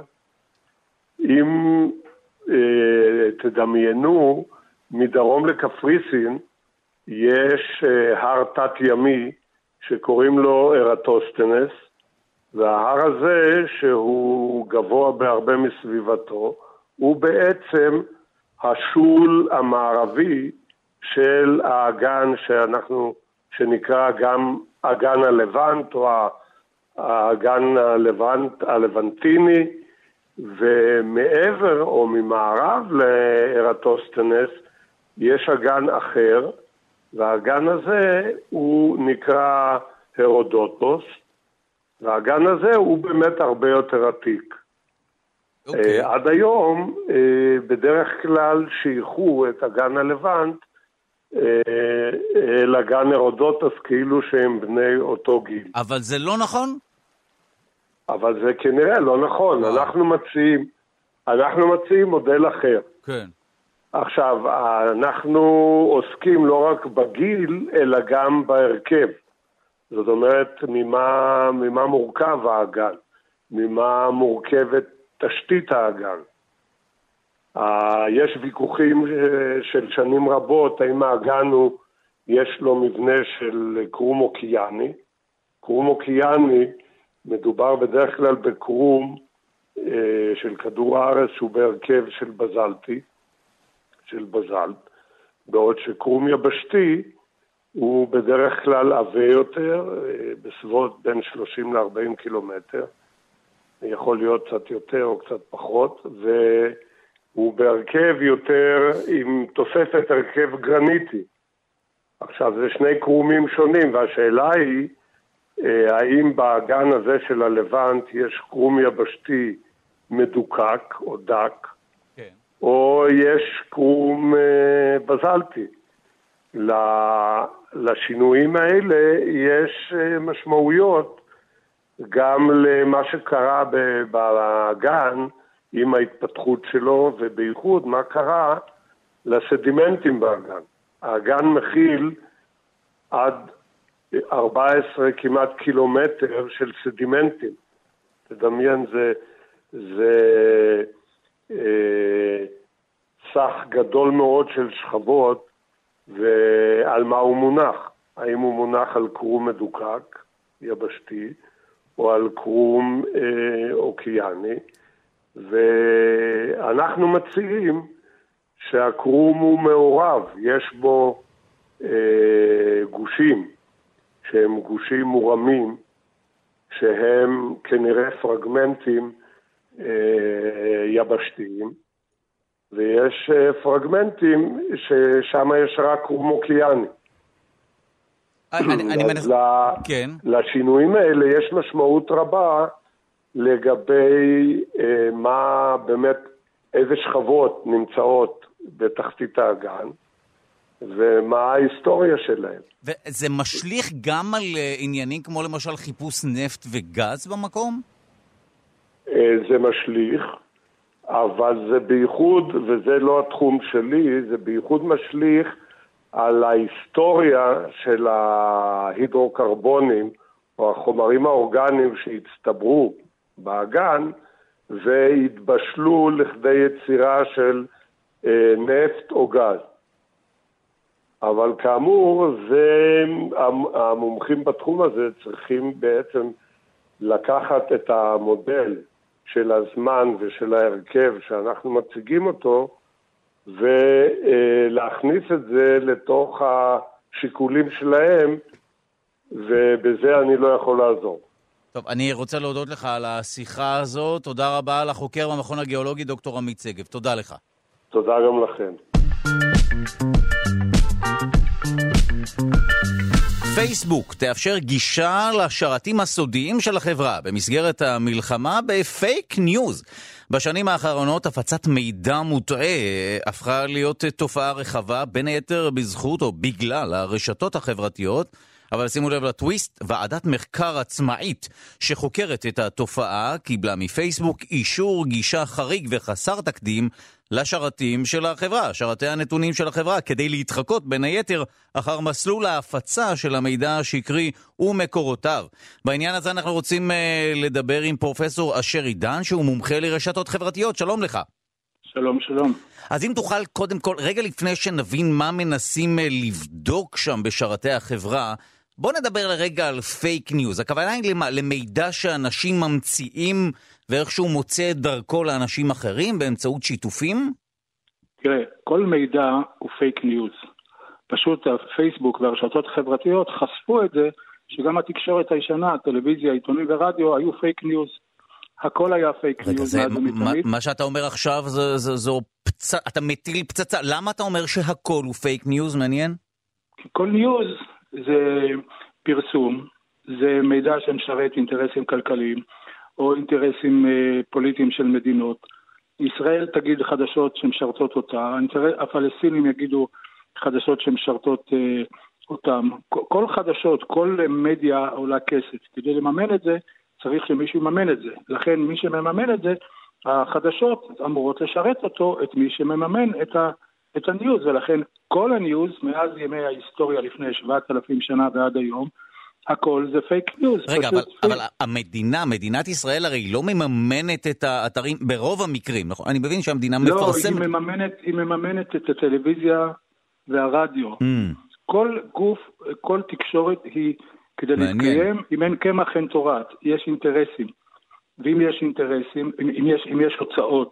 אם תדמיינו, מדרום לקפריסין יש הר תת ימי שקוראים לו ארטוסטנס, וההר הזה שהוא גבוה בהרבה מסביבתו, הוא בעצם השול המערבי של האגן שנקרא גם אגן הלבנט או האגן הלבנטיני, ומעבר או ממערב לארטוסטנס יש אגן אחר, והאגן הזה הוא נקרא הרודוטוס, והאגן הזה הוא באמת הרבה יותר עתיק. עד היום בדרך כלל שייכו את אגן הלבנט לאגן הרודוטוס כאילו שהם בני אותו גיל. אבל זה לא נכון? אבל זה כנראה לא נכון. אנחנו מציעים מודל אחר. כן. עכשיו, אנחנו עוסקים לא רק בגיל, אלא גם בהרכב. זאת אומרת, ממה מורכב האגן, ממה מורכבת תשתית האגן. יש ויכוחים של שנים רבות, האם האגן יש לו מבנה של קרום אוקיאני. קרום אוקיאני מדובר בדרך כלל בקרום של כדור הארץ שהוא בהרכב של בזלט, בעוד שקרום יבשתי הוא בדרך כלל עבה יותר, בסביבות בין 30 ל-40 קילומטר, יכול להיות קצת יותר או קצת פחות, והוא בהרכב יותר עם תוספת הרכב גרניטי. עכשיו, זה שני קרומים שונים, והשאלה היא, האם באגן הזה של הלבנט יש קרום יבשתי מדוקק או דק, כן. או יש קרום בזלטי. לשינויים האלה יש משמעויות גם למה שקרה באגן עם ההתפתחות שלו, ובייחוד מה קרה לסדימנטים באגן. האגן מכיל עד 14 כמעט קילומטר של סדימנטים. תדמיין, זה סך גדול מאוד של שכבות, ועל מה הוא מונח. האם הוא מונח על קרום מדוקק, יבשתי, או על קרום אוקיאני. ואנחנו מציעים שהקרום הוא מעורב, יש בו גושים, שהם גושים מורמים, שהם כנראה פרגמנטים יבשתיים, ויש פרגמנטים ששם יש רק קרום אוקיאני. לשינויים האלה יש משמעות רבה לגבי מה באמת, איזה שכבות נמצאות בתחתית האגן, ומה ההיסטוריה שלהם. וזה משליך גם על עניינים כמו למשל חיפוש נפט וגז במקום? זה משליך, אבל זה בייחוד, וזה לא התחום שלי, זה בייחוד משליך על ההיסטוריה של ההידרוקרבונים, או החומרים האורגניים שהצטברו באגן, והתבשלו לכדי יצירה של נפט או גז. אבל כאמור, המומחים בתחום הזה צריכים בעצם לקחת את המודל של הזמן ושל ההרכב שאנחנו מציגים אותו, ולהכניס את זה לתוך השיקולים שלהם, ובזה אני לא יכול לעזור. טוב, אני רוצה להודות לך על השיחה הזאת. תודה רבה לחוקר במכון הגיאולוגי דוקטור עמית שגב. תודה לך. תודה גם לכם. פייסבוק תאפשר גישה לשרתים הסודיים של החברה במסגרת המלחמה בפייק ניוז. בשנים האחרונות הפצת מידע מוטעה הפכה להיות תופעה רחבה, בין היתר בזכות או בגלל הרשתות החברתיות, אבל שימו לב לטוויסט, ועדת מחקר עצמאית שחוקרת את התופעה קיבלה מפייסבוק אישור גישה חריג וחסר תקדים לשרתים של החברה, שרתי הנתונים של החברה, כדי להתחקות בין היתר אחר מסלול ההפצה של המידע השקרי ומקורותיו. בעניין הזה אנחנו רוצים לדבר עם פרופסור אשר עידן, שהוא מומחה לרשתות חברתיות. שלום לך. שלום, שלום. אז אם תוכל קודם כל, רגע לפני שנבין מה מנסים לבדוק שם בשרתי החברה, בוא נדבר לרגע על פייק ניוז. הכוונה היא למידע שאנשים ממציאים ואיכשהו מוצא את דרכו לאנשים אחרים באמצעות שיתופים? תראה, כל מידע הוא פייק ניוז. פשוט הפייסבוק והרשתות החברתיות חשפו את זה, שגם התקשורת הישנה, הטלוויזיה, עיתונים ורדיו, היו פייק ניוז. הכל היה פייק ניוז. מה שאתה אומר עכשיו, אתה מטיל פצצה. למה אתה אומר שהכל הוא פייק ניוז? מעניין? כל ניוז זה פרסום, זה מידע שמשרת אינטרסים כלכליים, או אינטרסים פוליטיים של מדינות. ישראל תגיד חדשות שמשרתות אותה, הפלסטינים יגידו חדשות שמשרתות אותם. כל חדשות, כל מדיה עולה כסף. כדי לממן את זה, צריך שמישהו יממן את זה. לכן מי שמממן את זה, החדשות אמורות לשרת אותו, את מי שמממן את הניוז, ולכן כל הניוז, מאז ימי ההיסטוריה לפני 7,000 שנה ועד היום, הכל זה פייק ניוז. רגע, אבל מדינת ישראל הרי לא מממנת את האתרים ברוב המקרים, נכון? אני מבין שהמדינה מפרסמת. לא, היא מממנת את הטלוויזיה והרדיו. כל גוף, כל תקשורת היא כדי להתקיים, אם אין קמח אין תורת, יש אינטרסים. ואם יש אינטרסים, אם יש הוצאות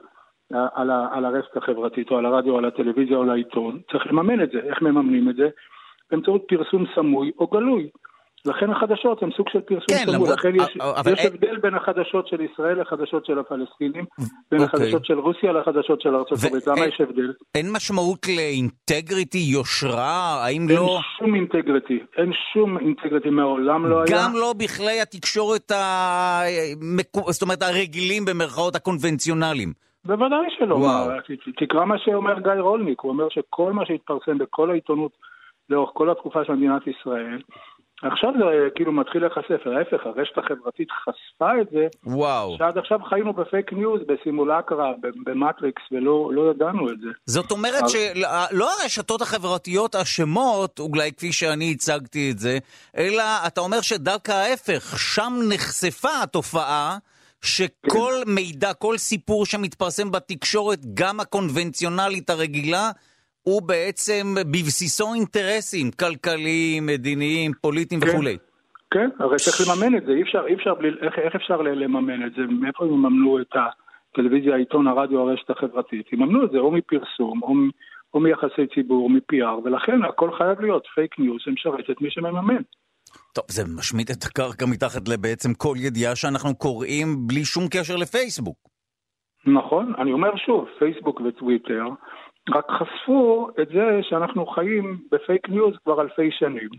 על הרשת החברתית, או על הרדיו, או על הטלוויזיה, או על העיתון, צריך לממן את זה. איך מממנים את זה? באמצעות פרסום סמוי או גלוי. לכן החדשות הם סוג של פרסום סמוי. לכן יש הבדל בין החדשות של ישראל לחדשות של הפלסטינים, בין החדשות של רוסיה לחדשות של ארצות הברית. למה יש הבדל? אין משמעות לאינטגריטי, יושרה? האם לא... אין שום אינטגריטי. אין שום אינטגריטי, מעולם לא היה. גם לא בכלי התקשורת, זאת אומרת, הרגילים במרכאות הקונבנציונליים. בוודאי שלא. תקרא מה שאומר גיא רולניק. הוא אומר שכל מה שהתפרסם בכל העיתונות לאורך כל התקופה של מדינת ישראל, עכשיו זה כאילו מתחיל להיחשף, ההפך, הרשת החברתית חשפה את זה, שעד עכשיו חיינו בפייק ניוז, בסימולקרה, במטריקס, ולא ידענו את זה. זאת אומרת שלא הרשתות החברתיות אשמות, אולי כפי שאני הצגתי את זה, אלא אתה אומר שדווקא ההפך, שם נחשפה התופעה, שכל מידע, כל סיפור שמתפרסם בתקשורת, גם הקונבנציונלית הרגילה, הוא בעצם בבסיסו אינטרסים כלכליים, מדיניים, פוליטיים וכו'. כן, הרי צריך לממן את זה, איך אפשר לממן את זה? מאיפה הם יממנו את הטלוויזיה, העיתון, הרדיו, הרשת החברתית? יממנו את זה או מפרסום, או מיחסי ציבור, או מ-PR, ולכן הכל חייב להיות פייק ניוז, שמשרת את מי שמממן. טוב, זה משמיט את הקרקע מתחת לבעצם כל ידיעה שאנחנו קוראים בלי שום קשר לפייסבוק. נכון, אני אומר שוב, פייסבוק וטוויטר, רק חשפו את זה שאנחנו חיים בפייק ניוז כבר אלפי שנים.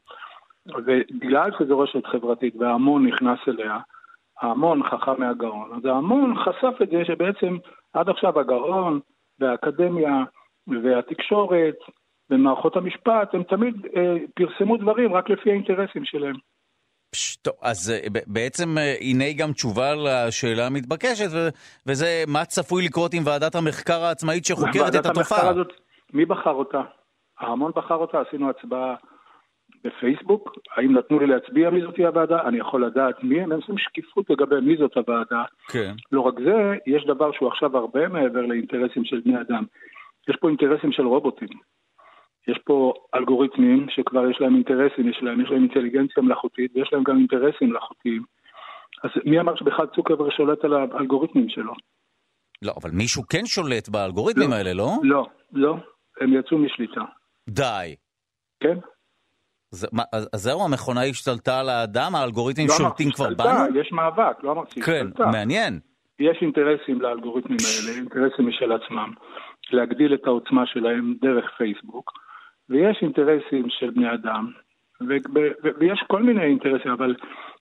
ובגלל שזו רשת חברתית וההמון נכנס אליה, ההמון חכם מהגאון. אז ההמון חשף את זה שבעצם עד עכשיו הגאון והאקדמיה והתקשורת ומערכות המשפט, הם תמיד פרסמו דברים רק לפי האינטרסים שלהם. טוב, אז בעצם הנה גם תשובה לשאלה המתבקשת, וזה מה צפוי לקרות עם ועדת המחקר העצמאית שחוקרת את התופעה. הזאת, מי בחר אותה? ההמון בחר אותה, עשינו הצבעה בפייסבוק, האם נתנו לי להצביע מי זאת הוועדה? אני יכול לדעת מי, הם עושים שקיפות לגבי מי זאת הוועדה. כן. לא רק זה, יש דבר שהוא עכשיו הרבה מעבר לאינטרסים של בני אדם. יש פה אינטרסים של רובוטים. יש פה אלגוריתמים שכבר יש להם אינטרסים, יש להם אינטליגנציה מלאכותית, ויש להם גם אינטרסים מלאכותיים. אז מי אמר שבכלל צוקרברג שולט על האלגוריתמים שלו? לא, אבל מישהו כן שולט באלגוריתמים האלה, לא? לא, הם יצאו משליטה. די. כן. אז זהו, המכונה השתלטה על האדם, האלגוריתמים שולטים כבר בנו? יש מאבק, לא אמרתי השתלטה. כן, מעניין. יש אינטרסים לאלגוריתמים האלה, אינטרסים משל עצמם, להגדיל את העוצמה שלהם דרך פייסבוק, ויש אינטרסים של בני אדם, ויש כל מיני אינטרסים, אבל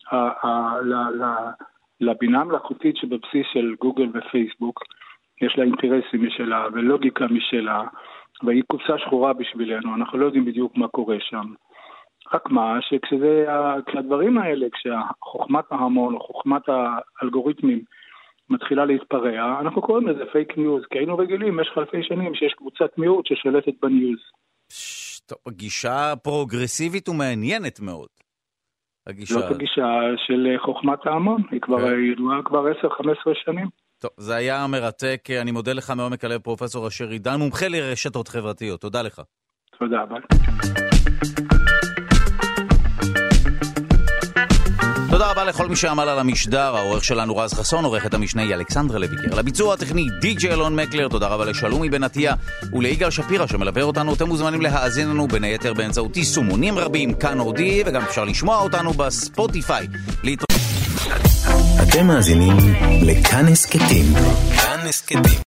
לבינה המלאכותית שבבסיס של גוגל ופייסבוק, יש לה אינטרסים משלה ולוגיקה משלה, והיא קופסה שחורה בשבילנו, אנחנו לא יודעים בדיוק מה קורה שם. רק מה, כשהדברים האלה, כשחוכמת ההמון או חוכמת האלגוריתמים מתחילה להתפרע, אנחנו קוראים לזה פייק ניוז, כי היינו רגילים במשך אלפי שנים שיש קבוצת מיעוט ששולטת בניוז. טוב, גישה פרוגרסיבית ומעניינת מאוד. זאת הגישה של חוכמת ההמון, היא כבר ידועה כבר 10-15 שנים. טוב, זה היה מרתק, אני מודה לך מעומק הלב פרופסור אשר עידן, מומחה לרשתות חברתיות, תודה לך. תודה, ביי. תודה רבה לכל מי שעמל על המשדר, העורך שלנו רז חסון, עורכת המשנה היא אלכסנדרה לויקר. לביצוע הטכני די.ג'יי אלון מקלר, תודה רבה לשלומי בן עטיה וליגאל שפירא שמלווה אותנו. אתם מוזמנים להאזין לנו בין היתר באמצעות יישומונים רבים, כאן אודי, וגם אפשר לשמוע אותנו בספוטיפיי. אתם מאזינים לכאן הסכתים. כאן הסכתים.